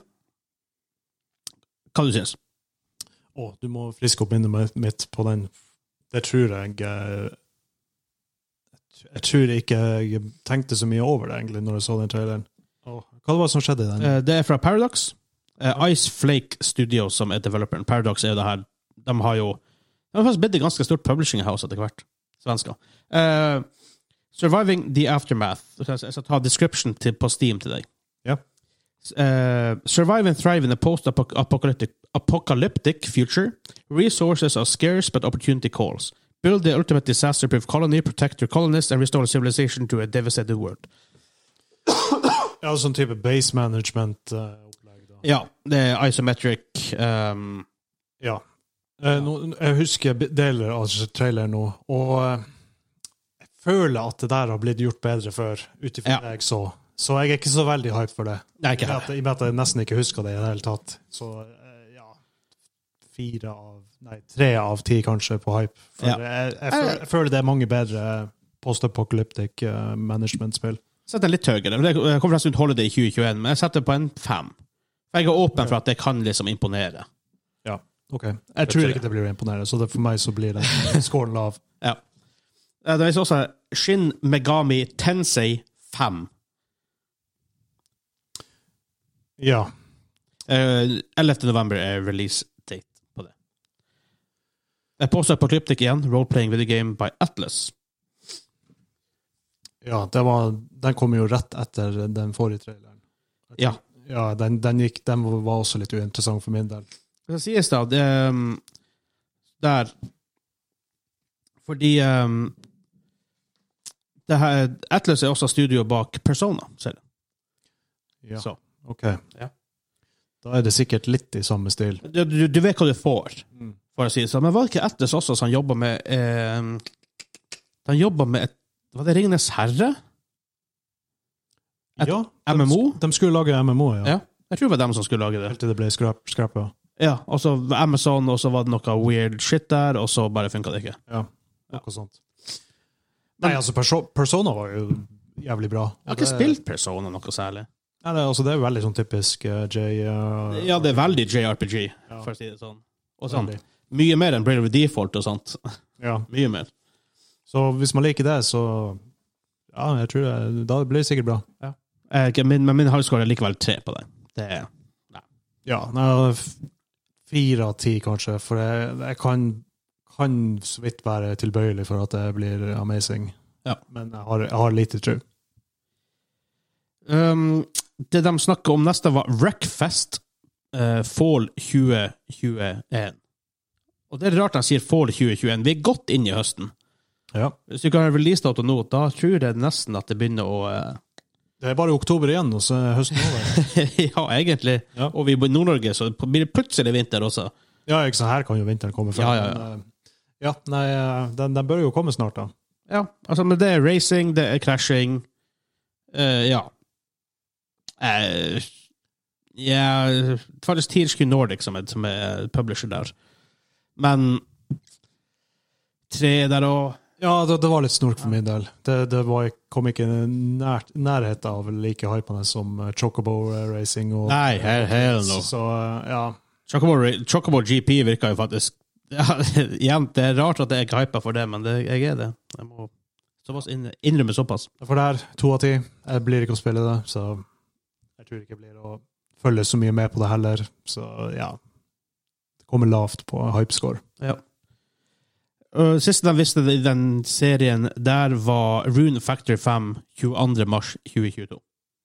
Hva du synes? Å, du må friske opp minnet mitt på den. Det tror jeg eh, Jeg tror ikke jeg tenkte så mye over det, egentlig, når jeg så den traileren. Åh, hva var det som skjedde i den? Eh, det er fra Paradox. Eh, Ice Flake Studio som er developeren. Paradox er jo det her. De har jo De har faktisk blitt et ganske stort publishing house etter hvert. Svensker. Eh, Surviving the Aftermath. Jeg skal ta description til, på Steam til deg. Ja. Uh, survive and thrive in a post-apocalyptic apocalyptic future. Resources are scarce, but opportunity calls. Build the ultimate disaster-proof colony, protect your colonists, and restore civilization to a devastated world. Ja, sånn type base management-opplegg. da. Ja, det er isometric. Um, Ja. Eh, nå, jeg husker deler av traileren nå, og eh, jeg føler at det der har blitt gjort bedre før, utifrån Ja. det jeg så. Så jeg er ikke så veldig hype for det. Nei, ikke I og med heller. at- I og med at jeg nesten ikke husker det i det hele tatt. Så eh, ja, fire av, nei, tre av ti kanskje på hype. For Ja. jeg, jeg, føler, jeg føler det er mange bedre post-apocalyptic uh, management-spill. Setter den litt høyere. Det kommer forresten ut Holiday i tjue tjueen, men jeg setter på en fem. For jeg er åpen for at det kan liksom imponere. Ja, ok. Jeg tror ikke det blir imponerende, så det, for meg så blir det scoren lav. Ja. Det er også Shin Megami Tensei fem. Ja. Uh, ellevte november er release date på det. Jeg påstår på Cryptic igjen, role-playing video game by Atlas. Ja, det var, den kom jo rett etter den forrige traileren. Ja. Ja, den, den, gikk, den var også litt uinteressant for min del. Det sies da, det, um, der, fordi um, det her, Atlas er også studio bak Persona, ser du. Ja, Så. ok. Ja. Da er det sikkert litt i samme stil. Du, du, du vet hva du får, Mm. for å si det sånn. Men var det ikke Atlas også som jobber med eh, han jobber med et, var det Ringenes Herre? Et Ja, M M O? De, de skulle lage M M O, ja. Ja. Jeg tror det var dem som skulle lage det. Helt til det ble skrap, skrapet. Ja, og så Amazon, og så var det noe weird shit der, og så bare funket det ikke. Ja, noe sånt. Nei, altså, Perso Persona var jo jævlig bra. Jeg har ikke spilt Persona noe særlig. Nei, det, altså, det er jo veldig sånn typisk uh, J... Uh, Ja, det er veldig J R P G, Ja. for å si det sånn. Og sånn. veldig. Mye mer enn Brave Default og sånt. Ja. Mye mer. Så hvis man liker det, så... Ja, jeg tror det, da blir det sikkert bra. Eh, min, men min highscore er likevel tre på det. Det er... Ja, nei, f- fire av ti kanskje, for jeg, jeg kan, kan så vidt være tilbøyelig for at det blir amazing. Ja. Men jeg har, jeg har lite tro. Um, det de snakket om neste var Wreckfest uh, Fall tjue tjueen. Og det er rart de sier Fall tjue tjueen. Vi er godt inn i høsten. Ja. Hvis du kan ha release-dato nå, da tror jeg nesten at det begynner å... Uh... Det er bare oktober igjen, og så er høsten over. ja, egentlig. Ja. Og vi bor i Nord-Norge, så blir det plutselig vinter også. Ja, ikke sant, her kan jo vinteren komme frem. Ja, ja, ja. Men, eh, ja, nei, eh, den, den bør jo komme snart da. Ja, altså, men det er racing, det er crashing. Uh, ja. Uh, ja, faktisk T H Q Nordic som er, som er publisher der. Men tre der også. Ja, det, det var litt snork for min del. Det, det var, kom ikke nær, nærhet av like hypende som eh, Chocobo Racing. Og, Nei, hell, hell no. Så, eh, ja. Chocobo, Chocobo G P virker jo faktisk... Ja, igjen, det er rart at jeg ikke hyper for det, men det, jeg er det. Jeg må såpass inn, innrømme såpass. For det her, to av ti. Jeg blir ikke å spille det, så jeg tror ikke jeg blir å følge så mye med på det heller. Så ja, det kommer lavt på hypescore. Ja. Uh, siste de visste i den serien der var Rune Factor fem tjueandre mars tjue tjueto.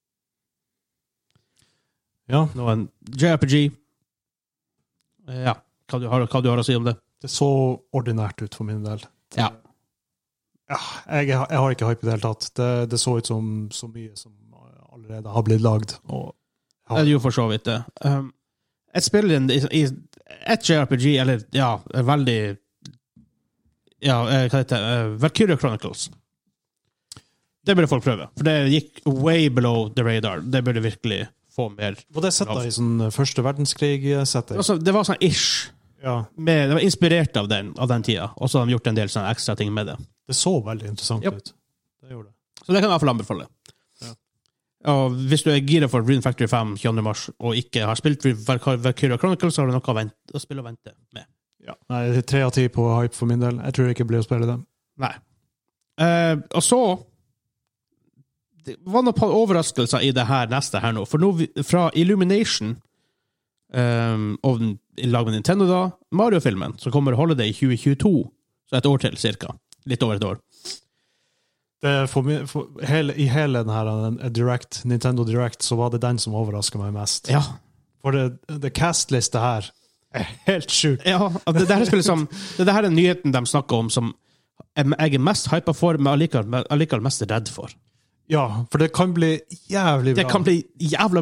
Ja, Nå en J R P G. Uh, ja, hva du, har, hva du har å si om det? det så ordinært ut for min del. Ja. Ja, jeg, jeg har ikke hype i det hele tatt. Det, det så ut som så mye som allerede har blitt lagd. Og Det er jo for så vidt det. Um, et spill i, i et J R P G, eller ja, er veldig ja, eh, hva heter det? Uh, Valkyria Chronicles. Det burde folk prøve, for det gikk way below the radar. Det burde virkelig få mer. var det sett da i sånn første verdenskrig-setting? Altså, det var sånn ish. Ja, Med, det var inspirert av den, av den tida, og så har de gjort en del sånne ekstra ting med det. det så veldig interessant Yep. ut. Det gjorde det. Så det kan jeg i hvert fall anbefale. Ja. Og hvis du er gira for Rune Factory fem tjueandre mars, og ikke har spilt Valkyria Chronicles, så har du noe å, vente, å spille og vente med. Ja. Nei, det er tre av ti på hype for min del. Jeg tror ikke det blir å spille det. Nei. Eh, og så det var noen par overraskelser i det her neste her nå. For nå, vi- fra Illumination um, og den- i lag med Nintendo da, Mario-filmen, så kommer Holiday i tjue tjueto, så et år til cirka. Litt over et år. det er for, mi- for hele, I hele den her den Direct, Nintendo Direct så var det den som overrasket meg mest. Ja. For det, det cast-liste her er helt sjukt. Ja, at det, det, her skulle liksom, det, det her er nyheten de snakker om som jeg er mest hypet for, men allikevel, men allikevel mest redd for. Ja, for det kan bli jævlig bra. Det kan bli jævla bra.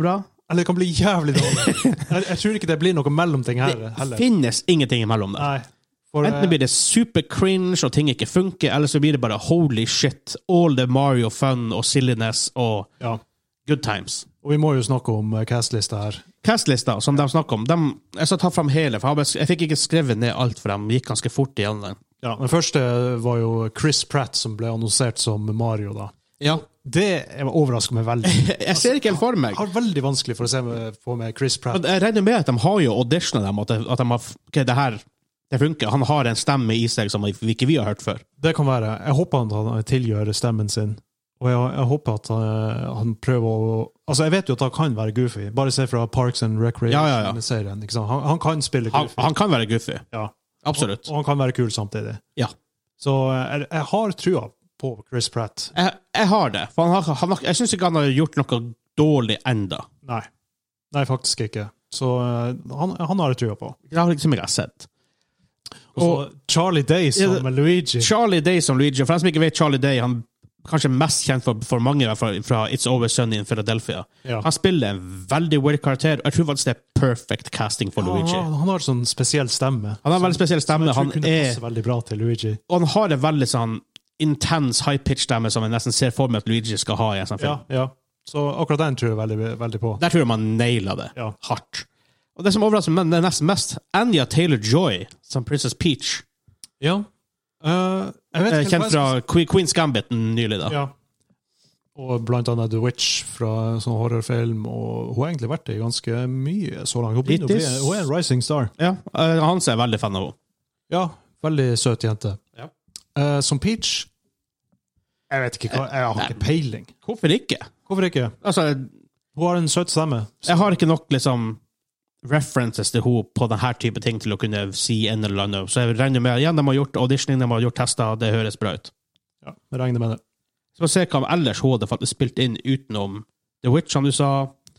Eller det kan bli jævlig dårlig. Jeg, jeg tror ikke det blir noe mellomting her Det heller. finnes ingenting imellom det. Nei. For, Enten blir det super cringe og ting ikke funker, eller så blir det bare holy shit, all the Mario fun og silliness og ja. good times. Og vi må jo snakke om uh, castlista her. Castlista, som de snakker om, de, jeg skal ta frem hele, for jeg, jeg fikk ikke skrevet ned alt, for de gikk ganske fort igjen. Ja, den første var jo Chris Pratt som ble annonsert som Mario da. Ja. Det overrasker meg veldig. Jeg ser ikke helt for meg. Jeg har veldig vanskelig for å se med, få med Chris Pratt. Jeg regner med at de har jo auditionet dem, at de, at de har, ok, det her, det funker. Han har en stemme i seg som vi ikke vi har hørt før. Det kan være. Jeg håper at han tilgjør stemmen sin. Og jeg, jeg håper at han, han prøver å... Altså, jeg vet jo at han kan være goofy. Bare se fra Parks and Recreation-serien. Ja, ja, ja. han, han kan spille goofy. Han, han kan være goofy. Ja. Absolutt. Og, og han kan være kul samtidig. Ja. Så jeg, jeg har trua på Chris Pratt. Jeg, jeg har det. For han har, han har, jeg synes ikke han har gjort noe dårlig enda. Nei. Nei, faktisk ikke. Så uh, han, han har jeg trua på. Det har liksom ikke jeg sett. Og så Charlie Day som ja, Luigi. Charlie Day som Luigi. For den som ikke vet Charlie Day, han kanskje mest kjent for, for mange fra, fra It's Always Sunny in Philadelphia. Ja. Han spiller en veldig weird karakter, og jeg tror faktisk det er perfect casting for ja, Luigi. Han, han har sånn spesiell stemme. Han har en veldig spesiell stemme. Som jeg tror han kunne er, passe veldig bra til Luigi. Og han har en veldig sånn intens high-pitch-stemme som jeg nesten ser for meg at Luigi skal ha i en sånn film. Ja, ja. Så akkurat den tror jeg veldig, veldig på. Der tror jeg man nailer det. Ja. Hardt. Og det som overrasker meg, det er nesten mest Anya Taylor-Joy som Princess Peach. Ja. Uh, jeg vet ikke kjent fra Queen's Gambit nylig da. Ja. Og blant annet The Witch fra sånn horrorfilm, og hun har egentlig vært det i ganske mye så langt. Hun, bli, hun er en rising star. Ja, uh, Hans er veldig fan av henne. Ja, veldig søt jente. Ja. Uh, som Peach, jeg vet ikke hva, jeg har ikke peiling. Hvorfor ikke? Hvorfor ikke? Altså, hun har en søt stemme. Jeg har ikke nok liksom references til henne på denne type ting til å kunne si en eller annen. Så jeg regner med, igjen, de har gjort auditioning, de har gjort tester, det høres bra ut. Ja, jeg regner med det. Så se hva ellers hun hadde faktisk spilt inn utenom The Witch, som du sa.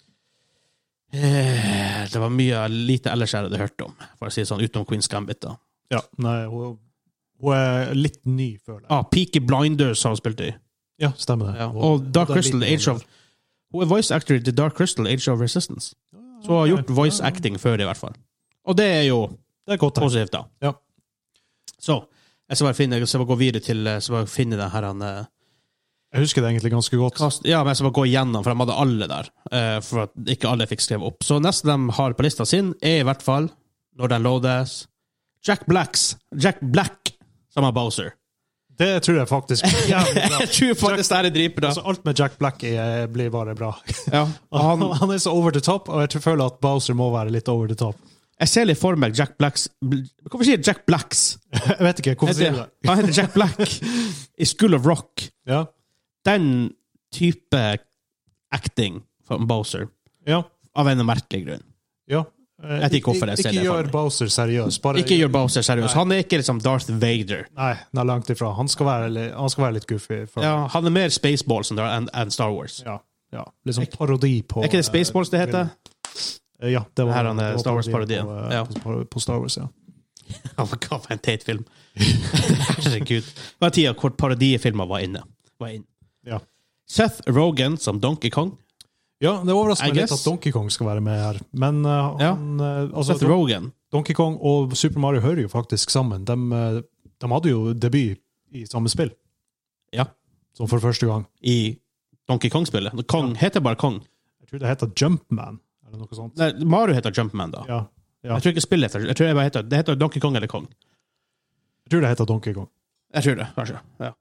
Eh, det var mye lite ellers jeg hadde hørt om, for å si sånn, utenom Queen's Gambit da. Ja, nei, hun, hun er litt ny før det. Ah, Peaky Blinders har hun spilt i. Ja, stemmer det. Ja, og Dark Crystal, Age of... Hun er voice actor i The Dark Crystal, Age of Resistance. Så hun har gjort voice acting før i hvert fall. Og det er jo det er godt, positivt da. Ja. Så, jeg skal bare finne, jeg skal bare gå videre til, jeg skal bare finne det her han... Jeg husker det egentlig ganske godt. Kast, ja, men jeg skal bare gå igjennom, for de hadde alle der, uh, for at ikke alle fikk skrevet opp. Så nesten de har på lista sin er i hvert fall, når den loades, Jack Blacks, Jack Black, som er Bowser. Det tror jeg faktisk er jævlig bra. Jeg tror faktisk det er dritbra. Altså, alt med Jack Black er, blir bare bra. Ja, han, han er så over the top, og jeg tror føler at Bowser må være litt over the top. Jeg ser litt for meg Jack Blacks... Hvorfor sier Jack Blacks? Jeg vet ikke, hvorfor sier du det? Han heter Jack Black i School of Rock. Ja. Den type acting fra Bowser. Ja. Av en merkelig grunn. Ja. Jeg vet ikke hvorfor jeg ser ikke det. Ikke gjør Bowser seriøs. Bare ikke gjør Bowser seriøs. Nei. Han er ikke liksom Darth Vader. Nei, han er langt ifra. Han skal være, han skal være litt goofy. For... Ja, han er mer Spaceballs enn en Star Wars. Ja, ja. Litt sånn parodi på... Er ikke det Spaceballs det heter? Ja, det var, her, det var Star Wars-parodien. På, ja. på, på Star Wars, ja. Han var gav en teit film. Herregud. Det var tida hvor parodifilmer var inne. Var inn. Ja. Seth Rogen som Donkey Kong. Ja, det overrasker meg litt at Donkey Kong skal være med her. Men uh, ja. han, uh, altså, Seth Rogen. Donkey Kong og Super Mario hører jo faktisk sammen. De, uh, de hadde jo debut i samme spill. Ja. Som for første gang. I Donkey Kong-spillet. Kong ja. heter bare Kong. Jeg tror det heter Jumpman, eller noe sånt. Nei, Mario heter Jumpman da. Ja. Ja. Jeg tror ikke spillet heter, jeg tror det bare heter, det heter Donkey Kong eller Kong. Jeg tror det heter Donkey Kong. Jeg tror det, kanskje. Ja.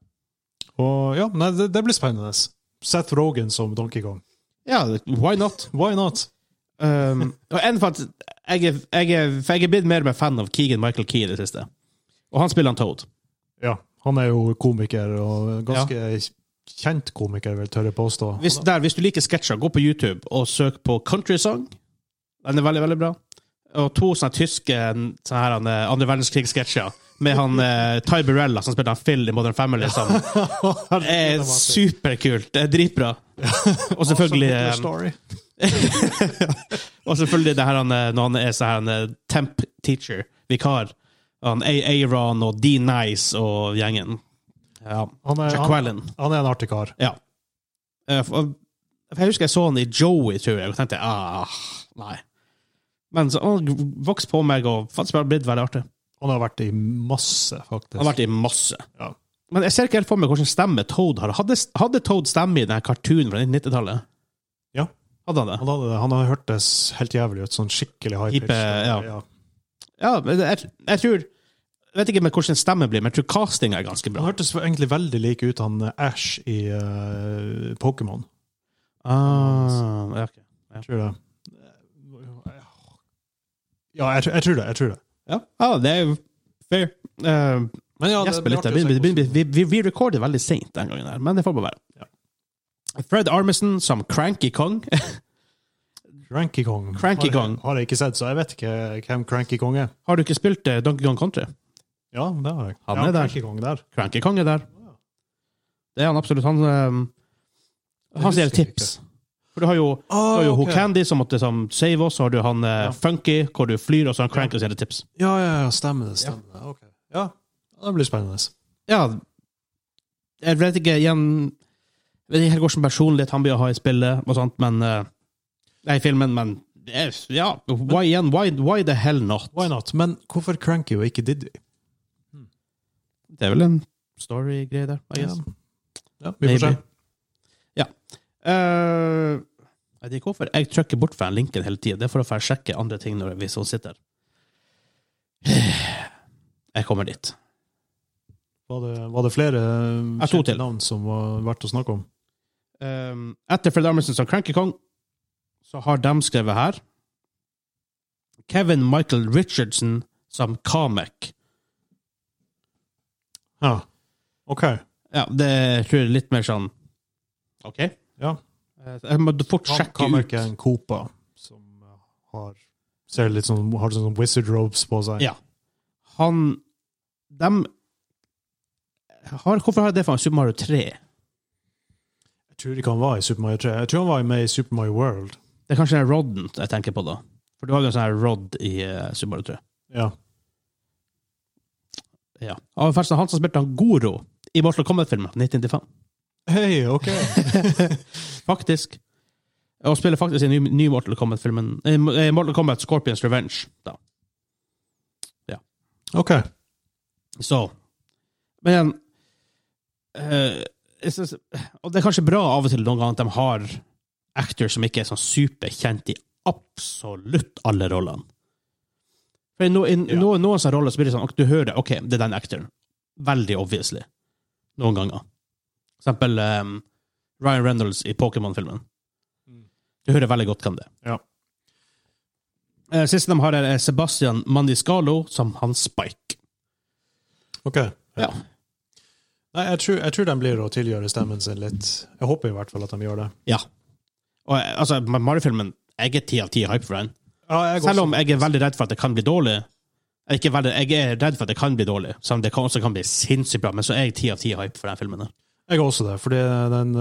Og ja, nei, det, det blir spennende. Seth Rogen som Donkey Kong. Ja, why not? Why not? Um, og en for at jeg er, jeg er, for jeg er blitt mer med fan av Keegan Michael Key i det siste. Og han spiller han Toad. Ja, han er jo komiker, og ganske ja. kjent komiker, vil tørre påstå. Hvis, der, hvis du liker sketsjer, gå på YouTube og søk på Country Song. Den er veldig, veldig bra. Og to sånne tyske sånne her, andre verdenskrigssketsjer med han uh, Ty Burrell som spiller han Phil i Modern Family som er superkult. Det er dritbra. Og selvfølgelig um, og selvfølgelig det her han, når han er så her han, temp teacher, vikar. Han Aaron og D Nice og gjengen. Ja. Han er, Jack Quellen. Han, han er en artig kar. Ja. Uh, Jeg husker jeg så han i Joey, tror jeg, og tenkte, ah, nei. Men så han vokste på meg, og faktisk bare blitt veldig artig. Han har vært i masse, faktisk. Han har vært i masse. Ja. Men jeg ser ikke helt for meg hvordan stemme Toad har. Hadde, hadde Toad stemme i denne cartoonen fra nittitallet? Ja. Hadde han det? Han, hadde det. Han har hørtes helt jævlig ut, sånn skikkelig high pitch. Hippe, ja. ja. Ja, men jeg, jeg tror jeg vet ikke med hvordan stemme blir, men jeg tror casting er ganske bra. Han hørtes egentlig veldig like ut han Ash i uh, Pokémon. Ah, ja, okay. Ja. Jeg tror det. Ja, jeg, jeg tror det. Jeg tror det. Ja, ja det er jo fair. Uh, men ja, det, det vi, vi, vi, vi, vi recordet veldig sent den gangen her, men det får bare være. Ja. Fred Armisen som Cranky Kong. Cranky Kong. Cranky Kong. Har, har jeg ikke sett, så jeg vet ikke hvem Cranky Kong er. Har du ikke spilt uh, Donkey Kong Country? Ja, det har jeg. Han ja, er der. Cranky Kong der. Cranky Kong er der. Det er han absolutt. Han, um, han sier tips. For du har jo, oh, du har jo okay. Candy som måtte som, save oss, så har du han uh, ja. Funky, hvor du flyr, og så har han Cranky og sier tips. Ja, ja, ja, stemmer det. Stemmer det. Ja. Okay. Ja, det blir spennende. Ja, jeg vet ikke igjen jeg vet ikke helt hvordan personlighet han blir å ha i spillet og sånt, men uh, nei, i filmen, men ja, why, igjen, why, why the hell not? Why not? Men hvorfor Cranky og ikke Diddy? Hmm. Det er vel en story-greie der, I guess. Ja, ja vi får se. Ja. Uh, jeg vet ikke hvorfor jeg trykker bort fra linken hele tiden. Det er for å få sjekke andre ting når vi så sitter. Jeg kommer dit. Var det, var det flere kjente navn som var verdt å snakke om? Um, etter Fred Armisen som Cranky Kong, så har de skrevet her Kevin Michael Richardson som Kamek. Ja, ok. Ja, det tror jeg er litt mer sånn ok. Ja. Jeg må fort sjekke ut. Kamek er en Koopa som har ser litt sånn, har sånn wizard robes på seg. Ja. Han dem har, hvorfor har jeg det for en Super Mario tre? Jeg tror ikke han var i Super Mario tre. Jeg tror han var med i Super Mario World. Det er kanskje den Rodden jeg tenker på da. For du har jo en sånn her Rod i uh, Super Mario tre. Ja. Ja. Og faktisk han som spilte han Goro i Mortal Kombat-filmen nitten nittifem. Hei, ok. Faktisk. Og spiller faktisk i ny, ny Mortal Kombat-filmen. Eh, Mortal Kombat Scorpion's Revenge. Da. Ja. Ok. Så. Men uh, synes, og det er kanskje bra av og til noen ganger at de har actors som ikke er sånn superkjent i absolutt alle rollene. For i, no, i ja. no, noen sånne roller så blir det sånn at du hører, ok, det er den actoren. Veldig obviously. Noen ganger. For eksempel um, Ryan Reynolds i Pokémon-filmen. Du hører veldig godt hvem det er. Ja. Uh, siste de har er Sebastian Maniscalco som han Spike. Ok. Ja. Nei, jeg tror, jeg tror de blir å tilgjøre stemmen sin litt. Jeg håper i hvert fall at de gjør det. Ja. Og altså, Mario-filmen, jeg er ti av ti hype for den. Ja, jeg selv om også, jeg er veldig redd for at det kan bli dårlig. Jeg er, ikke veldig, jeg er redd for at det kan bli dårlig, selv om det kan, også kan bli sinnssykt bra, men så er jeg ti av ti hype for den filmen. Jeg er også det, fordi den,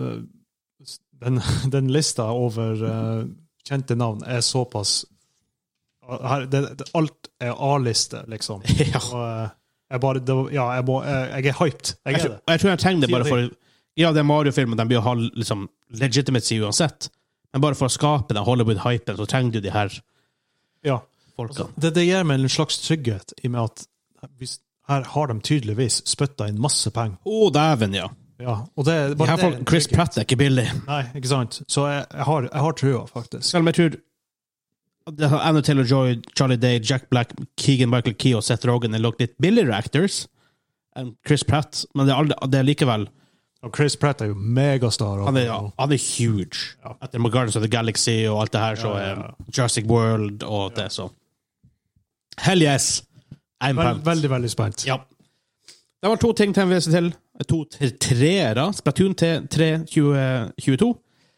den, den lista over uh, kjente navn er såpass her, det, det, alt er A-liste, liksom. Ja. Og, uh, jeg, bare, det, ja, jeg, må, jeg, jeg er hyped. Jeg, jeg, er tror, det. jeg tror jeg trenger det bare for ja, det er Mario-filmen, de blir å ha liksom, legitimacy uansett, men bare for å skape den Hollywood-hypen, så trenger du de her ja. folkene. Det, det gir meg en slags trygghet i med at hvis, her har de tydeligvis spyttet inn masse penger. Å, oh, dæven, ja. Ja, og det, de her folk, Chris Pratt er ikke billig. Nei, ikke sant? Så jeg, jeg har, jeg har trua, faktisk. Selv om jeg tror Anna Taylor-Joy, Charlie Day, Jack Black, Keegan-Michael Key og Seth Rogen er nok litt billigere actors enn Chris Pratt, men det er, aldri, det er likevel og Chris Pratt er jo megastar. Han er, ja, han er huge. Ja. Etter Guardians of the Galaxy og alt det her, så er ja, ja, ja. Jurassic World og det, så hell yes! I'm Vel, veldig, veldig spent. Ja. Det var to ting til en vese til. To treere. Splatoon tre tjue tjueto.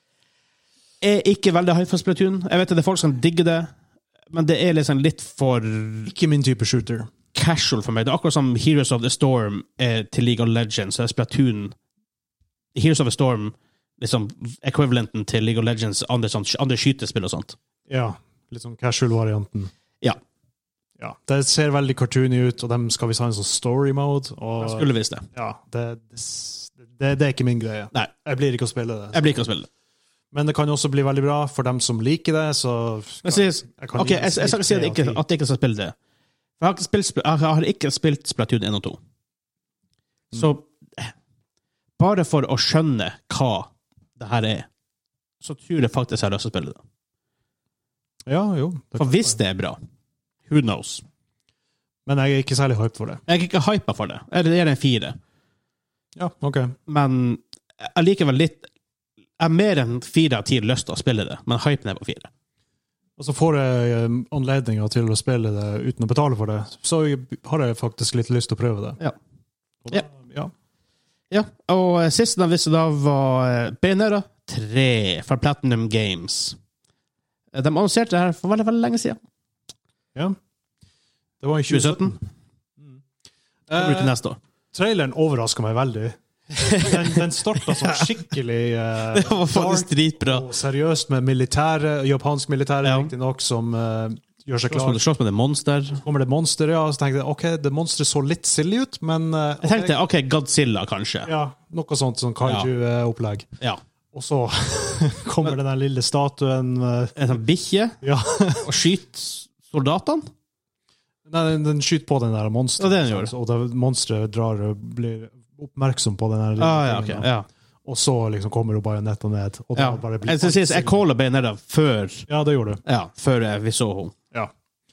Er ikke veldig høy for Splatoon. Jeg vet at det er folk som digger det, men det er liksom litt for ikke min type shooter. Casual for meg. Det er akkurat som Heroes of the Storm er til League of Legends, så er Splatoon Heroes of the Storm liksom equivalenten til League of Legends andre, sånn, andre skytespill og sånt. Ja, litt sånn casual-varianten. Ja. Ja. Det ser veldig cartoony ut, og dem skal vi ha en sånn story-mode. Og jeg skulle visst det. Ja, det, det, det, det er ikke min greie. Nei. Jeg blir ikke å spille det. Jeg blir ikke å spille det. Men det kan jo også bli veldig bra for dem som liker det, så... Men sies, jeg kan ok, jeg, jeg skal ikke si at, ikke, at jeg ikke skal spille det. For jeg har ikke spilt, jeg har ikke spilt Splatoon one og two. Så bare for å skjønne hva det her er, så tror jeg faktisk jeg har lyst til å spille det. Ja, jo. For hvis det er bra, who knows? Men jeg er ikke særlig hype for det. Jeg er ikke hypet for det. Eller det er en fire. Ja, ok. Men jeg liker vel litt... Jeg har mer enn fire av ti lyst til å spille det, men hypen er på fire. Og så får jeg anledninger til å spille det uten å betale for det, så har jeg faktisk litt lyst til å prøve det. Ja. Og da, ja. ja. Ja, og siste de visste da var Bayonetta tre fra Platinum Games. De annonserte det her for veldig, veldig lenge siden. Ja. Det var i tjue sytten. Mm. Det blir til neste år. Traileren overrasket meg veldig. Den, den startet sånn skikkelig uh, det var faktisk dritbra. Og seriøst med militære, japansk militære, ja. Riktig nok, som uh, gjør seg klar. Slåss med det monster. Så kommer det monster, ja. Så tenkte jeg, ok, det monsteret så litt silly ut, men... Uh, jeg tenkte, ok, Godzilla, kanskje. Ja, noe sånt, sånn kaiju-opplegg. Ja. Og så kommer men, den der lille statuen... Uh, en sånn bikkje, ja. og skyter soldatene. Nei, den, den skyter på den der monsteret. Ja, det den gjør. Og det monsteret drar og blir oppmerksom på den der... Ah, ja, ok, ja. Og så liksom kommer jo Bayonetta ned. Og ja. bare blir jeg synes jeg caller Bayonetta før... Ja, det gjorde du. Ja, før vi så henne. Ja.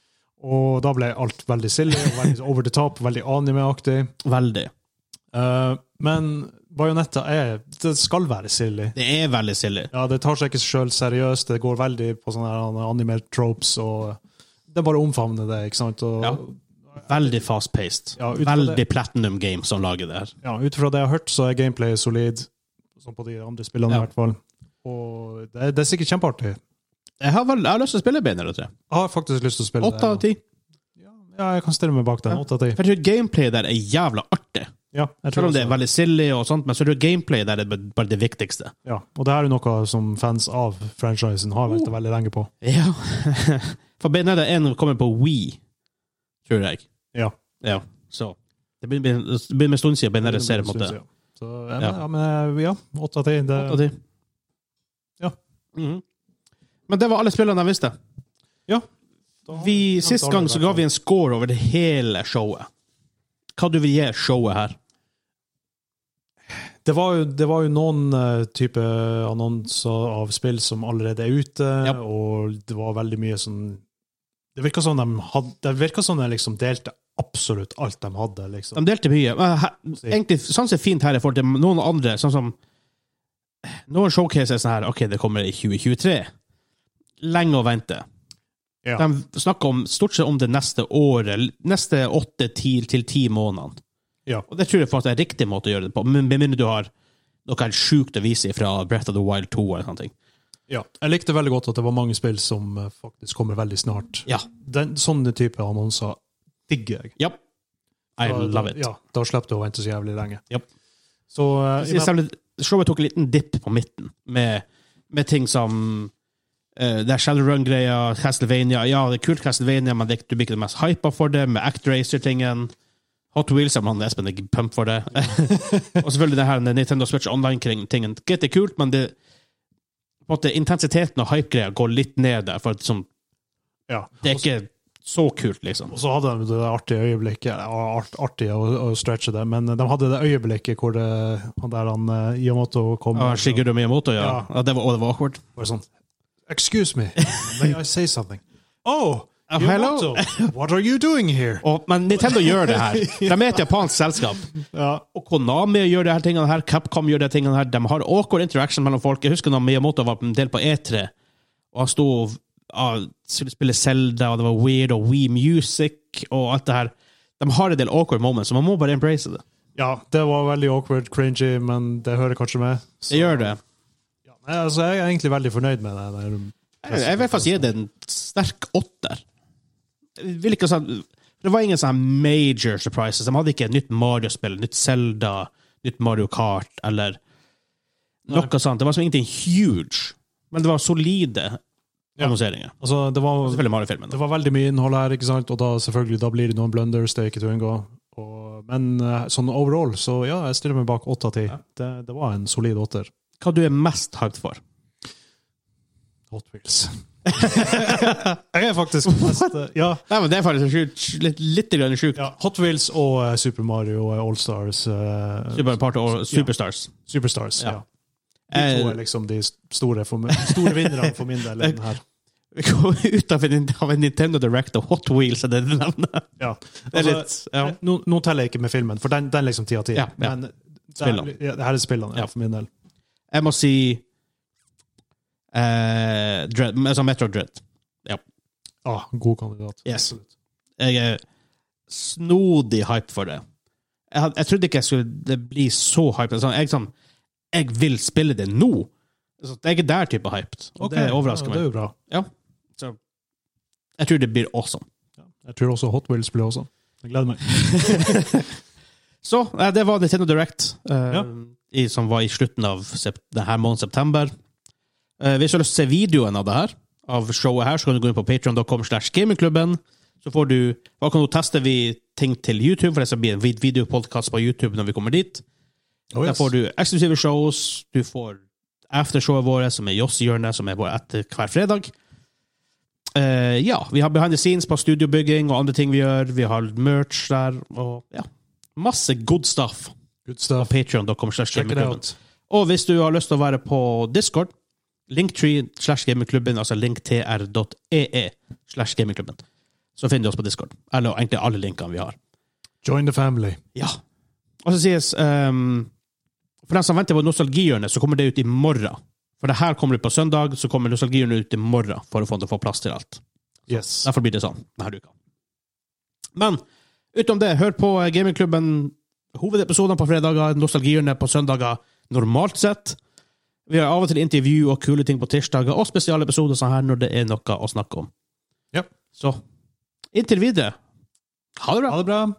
Og da ble alt veldig silly, veldig over the top, veldig anime-aktig. Veldig. Uh, men Bayonetta er... Det skal være silly. Det er veldig silly. Ja, det tar seg ikke selv seriøst. Det går veldig på sånne animert tropes, og det er bare å omfavne det, ikke sant? Og, ja. Veldig fast-paced. Ja, veldig det, Platinum Game som lager det her. Ja, utifra det jeg har hørt, så er gameplay solid, som på de andre spillene ja. I hvert fall. Og det er, det er sikkert kjempeartig. Jeg har, vel, jeg har lyst til å spille Bayonetta tre. Jeg har faktisk lyst til å spille åtte av ti. Ja, ja, jeg kan stille meg bak den. åtte av ti. For jeg tror gameplay der er jævla artig. Ja, jeg tror Selv om det er veldig silly og sånt, men så tror jeg gameplay der er bare det viktigste. Ja, og det her er noe som fans av franchisen har vært veldig lenge på. Ja. For Bayonetta en kommer på Wii, tror jeg. Ja. Ja, så det begynner med en stund siden Bayonetta ser på en måte. Så, ja, ja. ja, men ja, åtte av ti. Det... åtte av ti. Ja. Mm-hmm. Men det var alle spillene jeg visste. Ja. Vi, sist gang så ga vi en score over det hele showet. Hva du vil gi showet her? Det var jo, det var jo noen uh, type annonser av spill som allerede er ute, ja. Og det var veldig mye sånn... Det virker som de hadde, det virker som de liksom delte absolutt alt de hadde, liksom. De delte mye. Her, egentlig, sånn som er fint her i forhold til noen andre, sånn som noen showcases sånn her, ok, det kommer i tjue tjuetre. Lenge å vente. Ja. De snakker om, stort sett om det neste året, neste åtte til ti månedene. Ja. Og det tror jeg faktisk er riktig måte å gjøre det på, men med mindre du har noe helt sjukt å vise fra Breath of the Wild to eller sånne ting. Ja, jeg likte veldig godt at det var mange spill som faktisk kommer veldig snart. Ja. Den, sånne type annonser digger jeg. Ja. I da, love it. Ja, da slipper du å vente så jævlig lenge. Ja. Så, uh, jeg synes, showet tok en liten dipp på midten, med, med ting som uh, det er Shadowrun-greia, Castlevania. Ja, det er kult Castlevania, men det, du blir ikke det mest hypet for det, med Actracer-tingen. Hot Wheels, man Espen er pump for det. Og selvfølgelig det her Nintendo Switch Online-tingen. Det er kult, men det på at intensiteten og hype-greia går litt ned der, for at sånn, ja. Det er ikke så kult, liksom. Og så hadde de det artige øyeblikket, art, artig å, å stretche det, men de hadde det øyeblikket hvor det, han der han Miyamoto kom. Ja, Shigeru Miyamoto, ja. Ja. Ja, det var, og det var awkward. Bare sånn, excuse me, may I say something? Oh, Uh, Miyamoto, what are you doing here? Og, men Nintendo gjør det her. De er et japansk selskap. Ja. Og Konami gjør det her tingene her, Capcom gjør det tingene her. De har awkward interaction mellom folk. Jeg husker når Miyamoto var en del på E tre, og han stod og uh, skulle spille Zelda, og det var weird, og Wii Music, og alt det her. De har en del awkward moments, så man må bare embrace det. Ja, det var veldig awkward, cringy, men det hører kanskje med. Så. Det gjør det. Ja, altså, jeg er egentlig veldig fornøyd med det. Der. Jeg, jeg vil faktisk gi det en sterk åtter. Vil ikke sånn, det var ingen sånn major surprises. De hadde ikke et nytt Mario-spill, nytt Zelda, nytt Mario Kart, eller noe Nei. Sånt. Det var som ingenting huge, men det var solide annonseringer. Ja. Altså, det var, selvfølgelig Mario-filmen. Det var veldig mye innhold her, ikke sant? Og da selvfølgelig, da blir det noen blunders, det er ikke til å unngå. Og, men sånn overall, så ja, jeg stiller meg bak åtte av ti. Ja. Det, det var en solid åtter. Hva du er mest hyped for? Hot Wheels. Jeg er faktisk mest, ja. Nei, men det er faktisk sjukt, litt, litt grann sjukt. Ja, Hot Wheels og uh, Super Mario og All-Stars. Uh, Super Party og Superstars. Ja. Superstars, ja. ja. De to er liksom de store, for, store vinnerne for min del. Den her. Ut av en, av en Nintendo Direct og Hot Wheels er det du nevner. Ja. Det er litt, ja. Nå, nå teller jeg ikke med filmen, for den, den er liksom ti av ti. Ja, ja. Men det, ja, det her er spillene, ja, for min del. Jeg må si uh, Dread, altså Metro Dread. Ja. Ah, god kandidat. Yes. Jeg er snodig hype for det. Jeg, had, jeg trodde ikke jeg skulle det bli så hype. Sånn, jeg, sånn, jeg vil spille det nå. Så jeg er der type hyped. Og okay. Det overrasker ja, meg. Det er jo bra. Ja. Så, jeg tror det blir awesome. Ja, jeg tror også Hot Wheels blir awesome. Jeg gleder meg. Så, det var Nintendo Direct, uh, ja. i, som var i slutten av denne måneden september. Uh, hvis du har lyst til å se videoen av det her, av showet her, så kan du gå inn på patreon dot com slash gamingklubben. Så får du, da kan du teste vi ting til YouTube, for det skal bli en videopodcast på YouTube når vi kommer dit. Oh, yes. Der får du eksklusive shows, du får aftershowet våre, som er Joss-hjørnet, som er vår etter hver fredag. Uh, ja, vi har behind the scenes på studiobygging og andre ting vi gjør. Vi har merch der, og ja. Masse good stuff. Good stuff. På patreon dot com slash gamingklubben. Og hvis du har lyst til å være på Discord, linktree slash gamingklubben, altså linktr dot e e slash gamingklubben. Så finner du oss på Discord. Eller egentlig alle linkene vi har. Join the family. Ja. Og så sies, um, for den som venter på nostalgihjørnet, så kommer det ut i morgen. For det her kommer ut på søndag, så kommer nostalgihjørnet ut i morgen, for å få, få plass til alt. Yes. Derfor blir det sånn, denne uka. Men, utom det, hør på gamingklubben, hovedepisoden på fredager, nostalgihjørnet på søndager, normalt sett. Vi har av og til intervju og kule ting på tirsdager, og spesialepisoder sånn her når det er noe å snakke om. Ja. Så, inntil videre. Ha det bra. Ha det bra.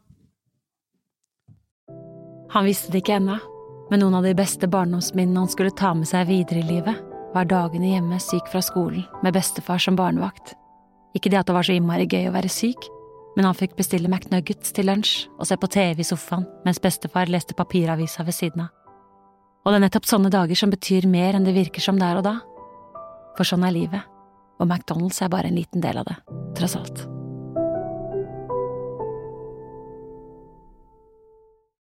Han visste det ikke ennå, men noen av de beste barndomsminnene han skulle ta med seg videre i livet, var dagene hjemme syk fra skolen, med bestefar som barnevakt. Ikke det at det var så innmari gøy å være syk, men han fikk bestille McNuggets til lunsj og se på T V i sofaen, mens bestefar leste papiravisa ved siden av. Og det er nettopp sånne dager som betyr mer enn det virker som der og da. For sånn er livet, og McDonald's er bare en liten del av det, tross alt.